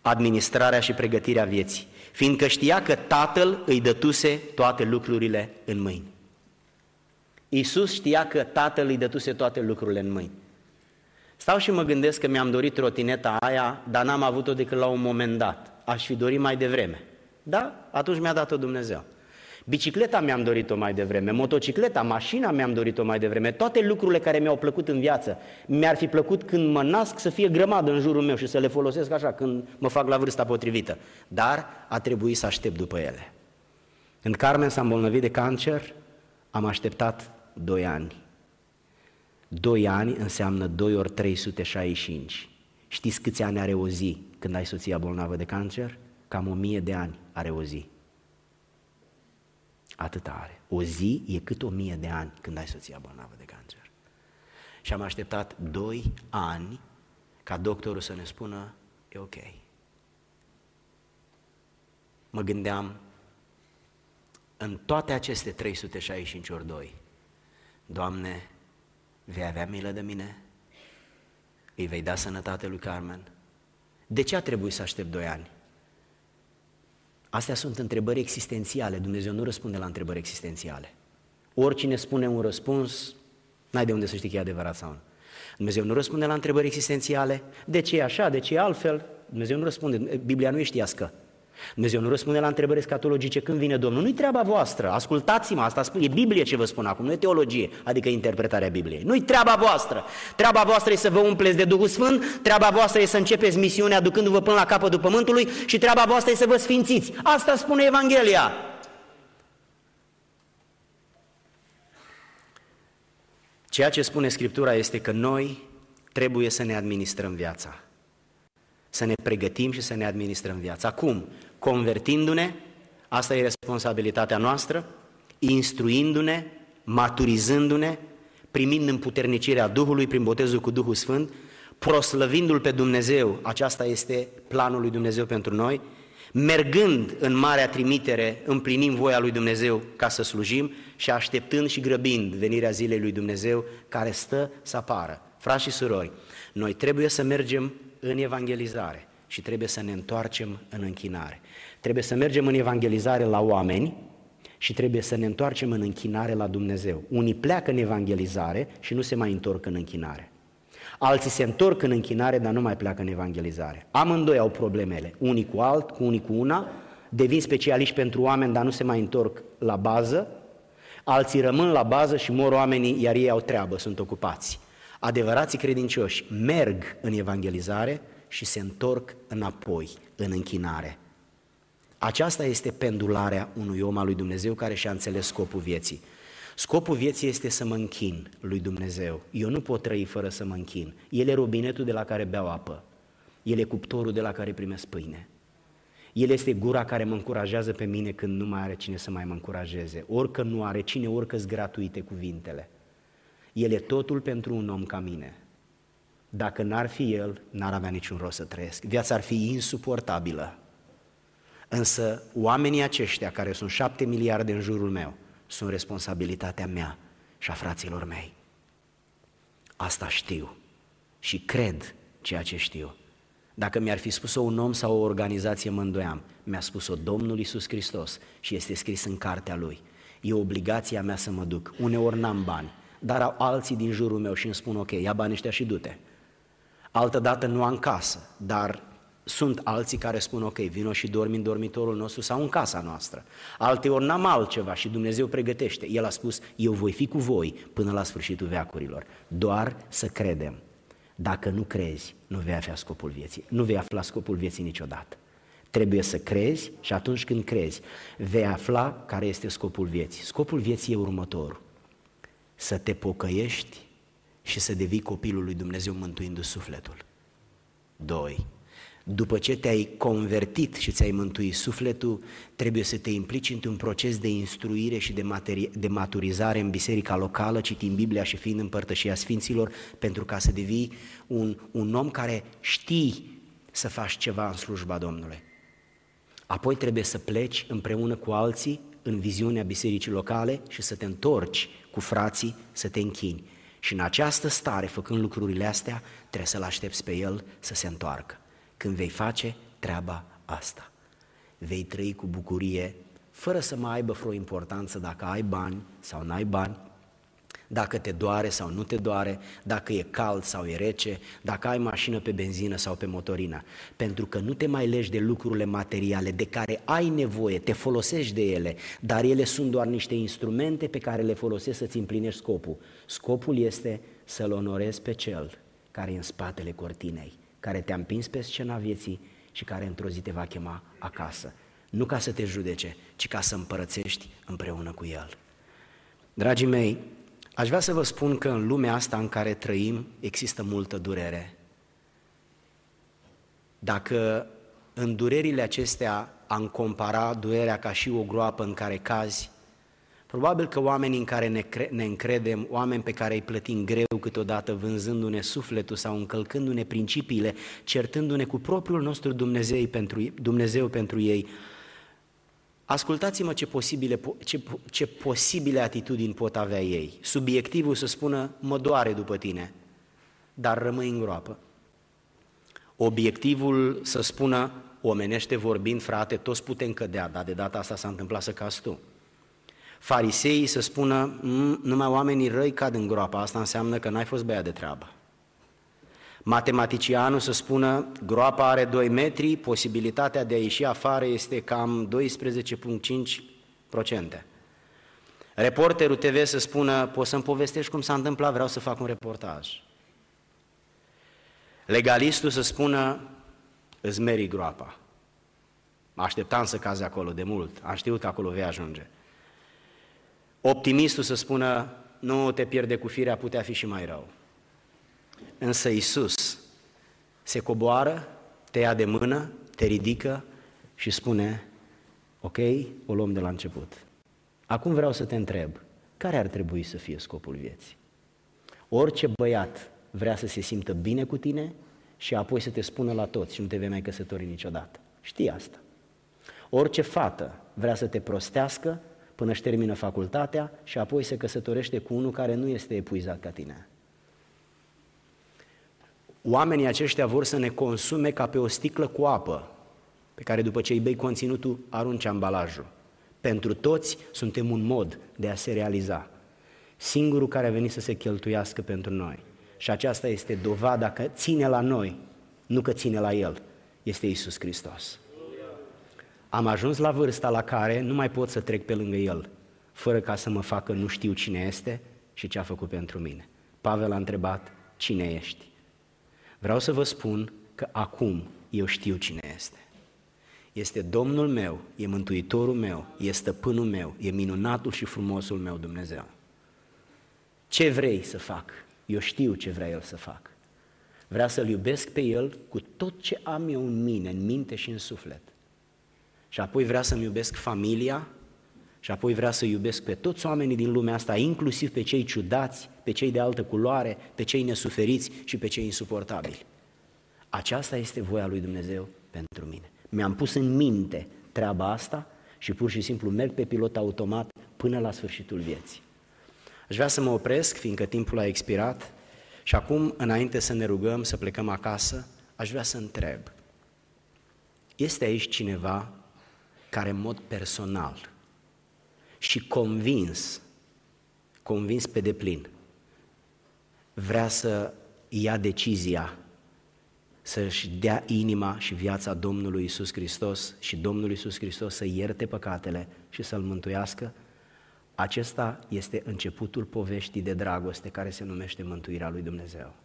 administrarea și pregătirea vieții, fiindcă știa că Tatăl îi dătuse toate lucrurile în mâini. Iisus știa că Tatăl îi dătuse toate lucrurile în mâini. Stau și mă gândesc că mi-am dorit trotineta aia, dar n-am avut-o decât la un moment dat. Aș fi dorit mai devreme. Da? Atunci mi-a dat-o Dumnezeu. Bicicleta mi-am dorit-o mai devreme, motocicleta, mașina mi-am dorit-o mai devreme, toate lucrurile care mi-au plăcut în viață. Mi-ar fi plăcut când mă nasc să fie grămadă în jurul meu și să le folosesc așa când mă fac la vârsta potrivită. Dar a trebuit să aștept după ele. Când Carmen s-a îmbolnăvit de cancer, am așteptat 2 ani. 2 ani înseamnă 2 ori 365. Știți câți ani are o zi când ai soția bolnavă de cancer? Cam 1000 de ani are o zi. Atât are. O zi e cât 1000 de ani când ai soția bolnavă de cancer. Și am așteptat 2 ani ca doctorul să ne spună, e ok. Mă gândeam, în toate aceste 365 ori 2, Doamne, vei avea milă de mine? Îi vei da sănătate lui Carmen? De ce a trebuit să aștept 2 ani? Astea sunt întrebări existențiale. Dumnezeu nu răspunde la întrebări existențiale. Oricine spune un răspuns, n-ai de unde să știi că e adevărat sau nu. Dumnezeu nu răspunde la întrebări existențiale. De ce e așa, de ce e altfel? Dumnezeu nu răspunde. Biblia nu e știască. Dumnezeu nu răspunde la întrebări escatologice când vine Domnul. Nu-i treaba voastră. Ascultați-mă, asta spune, e Biblie ce vă spun acum, nu e teologie, adică interpretarea Bibliei. Nu-i treaba voastră. Treaba voastră e să vă umpleți de Duhul Sfânt, treaba voastră e să începeți misiunea ducându-vă până la capătul pământului și treaba voastră e să vă sfințiți. Asta spune Evanghelia. Ceea ce spune Scriptura este că noi trebuie să ne administrăm viața. Să ne pregătim și să ne administrăm viața. Cum? Convertindu-ne, asta e responsabilitatea noastră, instruindu-ne, maturizându-ne, primind împuternicirea Duhului prin botezul cu Duhul Sfânt, proslăvindu-L pe Dumnezeu, aceasta este planul lui Dumnezeu pentru noi, mergând în marea trimitere, împlinim voia lui Dumnezeu ca să slujim și așteptând și grăbind venirea zilei lui Dumnezeu care stă să apară. Frați și surori, noi trebuie să mergem în evangelizare și trebuie să ne întoarcem în închinare. Trebuie să mergem în evangelizare la oameni și trebuie să ne întoarcem în închinare la Dumnezeu. Unii pleacă în evangelizare și nu se mai întorc în închinare. Alții se întorc în închinare, dar nu mai pleacă în evangelizare. Amândoi au problemele, unii cu una, devin specialiști pentru oameni, dar nu se mai întorc la bază, alții rămân la bază și mor oamenii, iar ei au treabă, sunt ocupați. Adevărații credincioși merg în evangelizare și se întorc înapoi, în închinare. Aceasta este pendularea unui om al lui Dumnezeu care și-a înțeles scopul vieții. Scopul vieții este să mă închin lui Dumnezeu. Eu nu pot trăi fără să mă închin. El e robinetul de la care beau apă. El e cuptorul de la care primesc pâine. El este gura care mă încurajează pe mine când nu mai are cine să mai mă încurajeze. Orică nu are cine, orică-s gratuite cuvintele. El e totul pentru un om ca mine. Dacă n-ar fi El, n-ar avea niciun rost să trăiesc. Viața ar fi insuportabilă. Însă oamenii aceștia, care sunt 7 miliarde în jurul meu, sunt responsabilitatea mea și a fraților mei. Asta știu și cred ceea ce știu. Dacă mi-ar fi spus-o un om sau o organizație, mă îndoiam. Mi-a spus-o Domnul Iisus Hristos și este scris în cartea Lui. E obligația mea să mă duc. Uneori n-am bani, dar au alții din jurul meu și îmi spun, ok, ia banii ăștia și du-te. Altădată nu am casă, dar sunt alții care spun, ok, vino și dormi în dormitorul nostru sau în casa noastră. Alteori n-am altceva și Dumnezeu pregătește. El a spus, eu voi fi cu voi până la sfârșitul veacurilor. Doar să credem. Dacă nu crezi, nu vei afla scopul vieții. Nu vei afla scopul vieții niciodată. Trebuie să crezi și atunci când crezi, vei afla care este scopul vieții. Scopul vieții e următorul. Să te pocăiești și să devii copilul lui Dumnezeu mântuindu-ți sufletul. 2. După ce te-ai convertit și ți-ai mântuit sufletul, trebuie să te implici într-un proces de instruire și de maturizare în biserica locală, citind Biblia și fiind în părtășia Sfinților, pentru ca să devii un om care știi să faci ceva în slujba Domnului. Apoi trebuie să pleci împreună cu alții în viziunea bisericii locale și să te întorci cu frații să te închini. Și în această stare, făcând lucrurile astea, trebuie să-L aștepți pe El să se întoarcă. Când vei face, treaba asta. Vei trăi cu bucurie, fără să mai aibă vreo importanță dacă ai bani sau n-ai bani, dacă te doare sau nu te doare, dacă e cald sau e rece, dacă ai mașină pe benzină sau pe motorină. Pentru că nu te mai legi de lucrurile materiale de care ai nevoie, te folosești de ele, dar ele sunt doar niște instrumente pe care le folosești să-ți împlinești scopul. Scopul este să-L onorezi pe Cel care e în spatele cortinei, care te-a împins pe scena vieții și care într-o zi te va chema acasă. Nu ca să te judece, ci ca să împărățești împreună cu El. Dragii mei, aș vrea să vă spun că în lumea asta în care trăim există multă durere. Dacă în durerile acestea am compara durerea ca și o groapă în care cazi, probabil că oamenii în care ne încredem, oameni pe care îi plătim greu câteodată vânzându-ne sufletul sau încălcându-ne principiile, certându-ne cu propriul nostru Dumnezeu pentru ei, ascultați-mă ce posibile atitudini pot avea ei. Subiectivul să spună, mă doare după tine, dar rămâi în groapă. Obiectivul să spună, omenește vorbind, frate, toți putem cădea, dar de data asta s-a întâmplat să cazi tu. Fariseii să spună, numai oamenii răi cad în groapa, asta înseamnă că n-ai fost băiat de treabă. Matematicianul să spună, groapa are 2 metri, posibilitatea de a ieși afară este cam 12,5%. Reporterul TV să spună, poți să-mi povestești cum s-a întâmplat, vreau să fac un reportaj. Legalistul să spună, îți meri groapa. Așteptam să cazi acolo de mult, am știut că acolo vei ajunge. Optimistul să spună, nu te pierde cu firea, putea fi și mai rău. Însă Iisus se coboară, te ia de mână, te ridică și spune, ok, o luăm de la început. Acum vreau să te întreb, care ar trebui să fie scopul vieții? Orice băiat vrea să se simtă bine cu tine și apoi să te spună la toți și nu te vei mai căsători niciodată. Știi asta. Orice fată vrea să te prostească până își termină facultatea și apoi se căsătorește cu unul care nu este epuizat ca tine. Oamenii aceștia vor să ne consume ca pe o sticlă cu apă, pe care după ce îi bei conținutul, arunci ambalajul. Pentru toți suntem un mod de a se realiza. Singurul care a venit să se cheltuiască pentru noi. Și aceasta este dovada că ține la noi, nu că ține la El, este Iisus Hristos. Am ajuns la vârsta la care nu mai pot să trec pe lângă El, fără ca să mă facă nu știu cine este și ce a făcut pentru mine. Pavel a întrebat, cine ești? Vreau să vă spun că acum eu știu cine este. Este Domnul meu, e Mântuitorul meu, e Stăpânul meu, e minunatul și frumosul meu Dumnezeu. Ce vrei să fac? Eu știu ce vrea El să fac. Vreau să-L iubesc pe El cu tot ce am eu în mine, în minte și în suflet. Și apoi vrea să-mi iubesc familia și apoi vrea să iubesc pe toți oamenii din lumea asta, inclusiv pe cei ciudați, pe cei de altă culoare, pe cei nesuferiți și pe cei insuportabili. Aceasta este voia lui Dumnezeu pentru mine. Mi-am pus în minte treaba asta și pur și simplu merg pe pilot automat până la sfârșitul vieții. Aș vrea să mă opresc, fiindcă timpul a expirat și acum, înainte să ne rugăm, să plecăm acasă, aș vrea să întreb. Este aici cineva care în mod personal și convins pe deplin, vrea să ia decizia să-și dea inima și viața Domnului Iisus Hristos și Domnul Iisus Hristos să ierte păcatele și să-L mântuiască? Acesta este începutul poveștii de dragoste care se numește mântuirea lui Dumnezeu.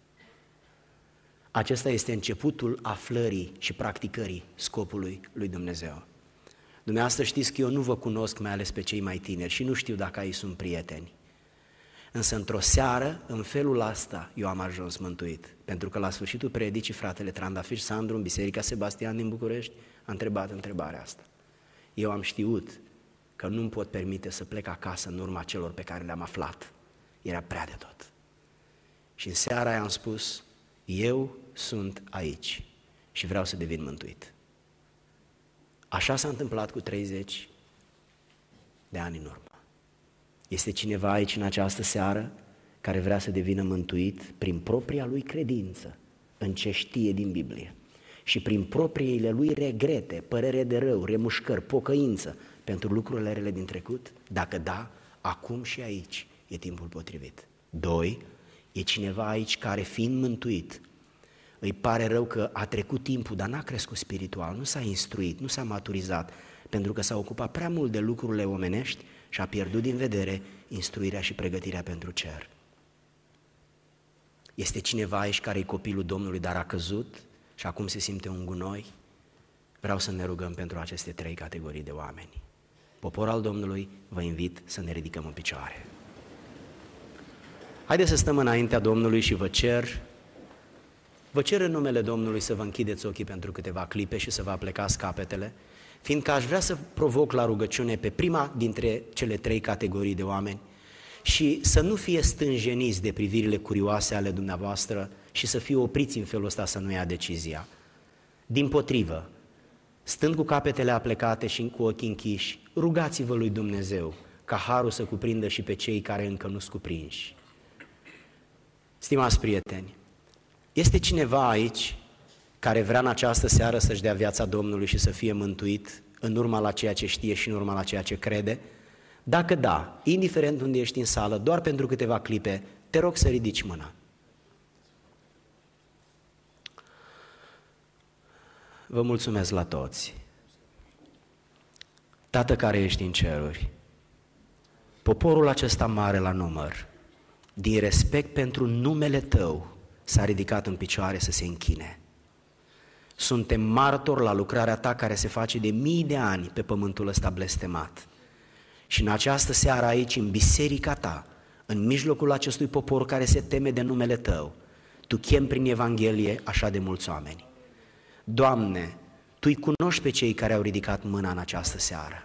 Acesta este începutul aflării și practicării scopului lui Dumnezeu. Dumneavoastră știți că eu nu vă cunosc, mai ales pe cei mai tineri, și nu știu dacă ei sunt prieteni. Însă într-o seară, în felul ăsta, eu am ajuns mântuit. Pentru că la sfârșitul predicii, fratele Trandafir Sandru, în Biserica Sebastian din București, a întrebat întrebarea asta. Eu am știut că nu-mi pot permite să plec acasă în urma celor pe care le-am aflat. Era prea de tot. Și în seara aia am spus, eu sunt aici și vreau să devin mântuit. Așa s-a întâmplat cu 30 de ani în urmă. Este cineva aici în această seară care vrea să devină mântuit prin propria lui credință în ce știe din Biblie și prin propriile lui regrete, părere de rău, remușcări, pocăință pentru lucrurile rele din trecut? Dacă da, acum și aici e timpul potrivit. 2. E cineva aici care, fiind mântuit, îi pare rău că a trecut timpul, dar n-a crescut spiritual, nu s-a instruit, nu s-a maturizat, pentru că s-a ocupat prea mult de lucrurile omenești și a pierdut din vedere instruirea și pregătirea pentru cer. Este cineva aici care e copilul Domnului, dar a căzut și acum se simte un gunoi? Vreau să ne rugăm pentru aceste 3 categorii de oameni. Popor al Domnului, vă invit să ne ridicăm în picioare. Haideți să stăm înaintea Domnului și vă cer în numele Domnului să vă închideți ochii pentru câteva clipe și să vă aplecați capetele, fiindcă aș vrea să provoc la rugăciune pe prima dintre cele 3 categorii de oameni și să nu fie stânjeniți de privirile curioase ale dumneavoastră și să fie opriți în felul ăsta să nu ia decizia. Dimpotrivă, stând cu capetele aplecate și cu ochii închiși, rugați-vă lui Dumnezeu ca harul să cuprindă și pe cei care încă nu sunt cuprinși. Stimați prieteni, este cineva aici care vrea în această seară să-și dea viața Domnului și să fie mântuit în urma la ceea ce știe și în urma la ceea ce crede? Dacă da, indiferent unde ești în sală, doar pentru câteva clipe, te rog să ridici mâna. Vă mulțumesc la toți. Tată care ești în ceruri, poporul acesta mare la număr, din respect pentru numele Tău, s-a ridicat în picioare să se închine. Suntem martori la lucrarea Ta care se face de mii de ani pe pământul ăsta blestemat. Și în această seară aici, în biserica Ta, în mijlocul acestui popor care se teme de numele Tău, Tu chemi prin Evanghelie așa de mulți oameni. Doamne, Tu-i cunoști pe cei care au ridicat mâna în această seară.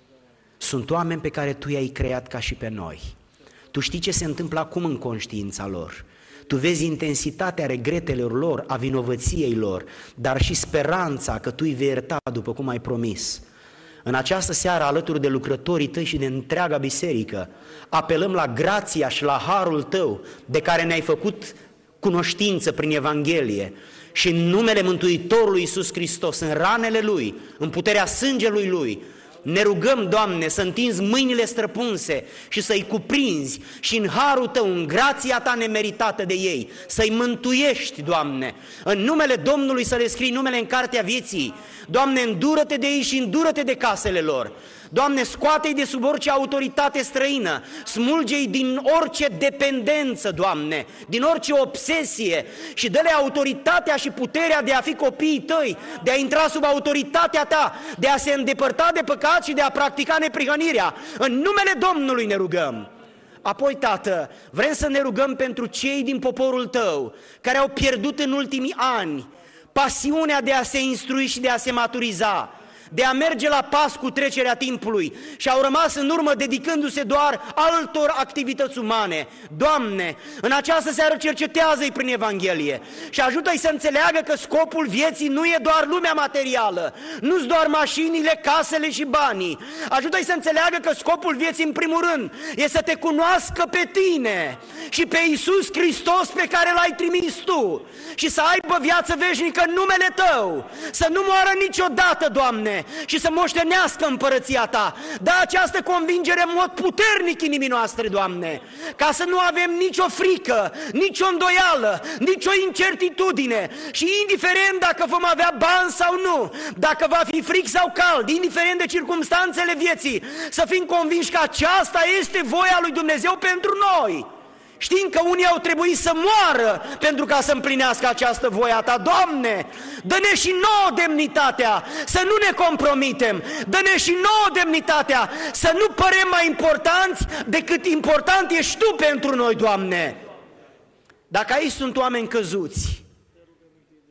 Sunt oameni pe care Tu i-ai creat ca și pe noi. Tu știi ce se întâmplă acum în conștiința lor. Tu vezi intensitatea regretelor lor, a vinovăției lor, dar și speranța că Tu îi vei ierta după cum ai promis. În această seară, alături de lucrătorii Tăi și de întreaga biserică, apelăm la grația și la harul Tău, de care ne-ai făcut cunoștință prin Evanghelie, și în numele Mântuitorului Iisus Hristos, în ranele Lui, în puterea sângelui Lui, ne rugăm, Doamne, să întinzi mâinile străpunse și să-i cuprinzi și în harul Tău, în grația Ta nemeritată de ei, să-i mântuiești, Doamne, în numele Domnului să le scrii numele în cartea vieții. Doamne, îndură-Te de ei și îndură-Te de casele lor. Doamne, scoate-i de sub orice autoritate străină, smulge-i din orice dependență, Doamne, din orice obsesie și dă-le autoritatea și puterea de a fi copiii Tăi, de a intra sub autoritatea Ta, de a se îndepărta de păcat și de a practica neprihănirea. În numele Domnului ne rugăm. Apoi, Tată, vrem să ne rugăm pentru cei din poporul Tău care au pierdut în ultimii ani pasiunea de a se instrui și de a se maturiza, de a merge la pas cu trecerea timpului și au rămas în urmă dedicându-se doar altor activități umane. Doamne, în această seară cercetează-i prin Evanghelie și ajută-i să înțeleagă că scopul vieții nu e doar lumea materială, nu-s doar mașinile, casele și banii. Ajută-i să înțeleagă că scopul vieții, în primul rând, e să Te cunoască pe Tine și pe Iisus Hristos pe care L-ai trimis Tu și să aibă viață veșnică în numele Tău, să nu moară niciodată, Doamne, și să moștenească împărăția Ta. Da această convingere în mod puternic inimii noastre, Doamne, ca să nu avem nicio frică, nicio îndoială, nicio incertitudine și indiferent dacă vom avea bani sau nu, dacă va fi fric sau cald, indiferent de circumstanțele vieții, să fim convinși că aceasta este voia lui Dumnezeu pentru noi. Știm că unii au trebuit să moară pentru ca să împlinească această voie a Ta. Doamne, dă-ne și nouă demnitatea să nu ne compromitem, dă-ne și nouă demnitatea să nu părem mai importanți decât important ești Tu pentru noi, Doamne. Dacă aici sunt oameni căzuți,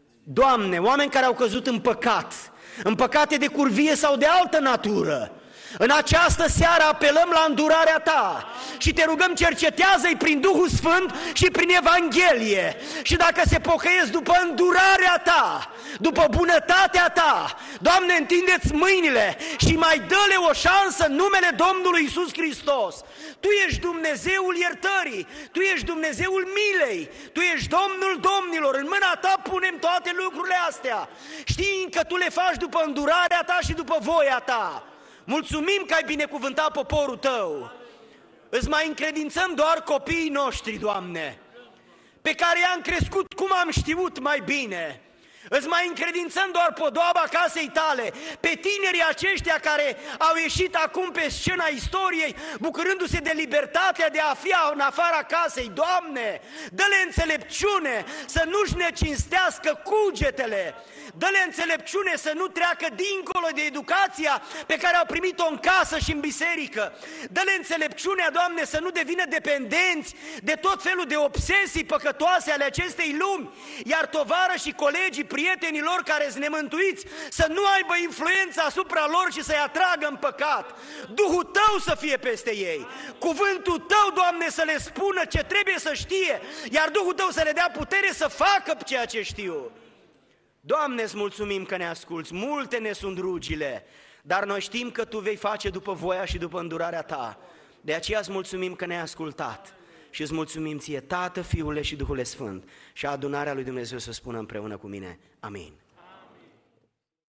Doamne, oameni care au căzut în păcate de curvie sau de altă natură, În această seară apelăm la îndurarea Ta și Te rugăm, cercetează-i prin Duhul Sfânt și prin Evanghelie. Și dacă se pocăiesc după îndurarea Ta, după bunătatea Ta, Doamne, întindeți mâinile și mai dă-le o șansă în numele Domnului Iisus Hristos. Tu ești Dumnezeul iertării, Tu ești Dumnezeul milei, Tu ești Domnul domnilor, în mâna Ta punem toate lucrurile astea, știind că Tu le faci după îndurarea Ta și după voia Ta. Mulțumim că ai binecuvântat poporul Tău. Îți mai încredințăm doar copiii noștri, Doamne, pe care i-am crescut cum am știut mai bine. Îți mai încredințăm doar podoaba casei Tale, pe tinerii aceștia care au ieșit acum pe scena istoriei, bucurându-se de libertatea de a fi în afara casei. Doamne, dă-le înțelepciune să nu-și ne cinstească cugetele, dă-le înțelepciune să nu treacă dincolo de educația pe care au primit-o în casă și în biserică. Dă-le înțelepciunea, Doamne, să nu devină dependenți de tot felul de obsesii păcătoase ale acestei lumi, iar tovarășii, colegii, prietenii lor care sunt nemântuiți să nu aibă influență asupra lor și să-i atragă în păcat. Duhul Tău să fie peste ei, cuvântul Tău, Doamne, să le spună ce trebuie să știe, iar Duhul Tău să le dea putere să facă ceea ce știu. Doamne, îți mulțumim că ne asculți, multe ne sunt rugile, dar noi știm că Tu vei face după voia și după îndurarea Ta. De aceea îți mulțumim că ne-ai ascultat și îți mulțumim Ție, Tată, Fiule și Duhul Sfânt, și adunarea lui Dumnezeu să spună împreună cu mine. Amin.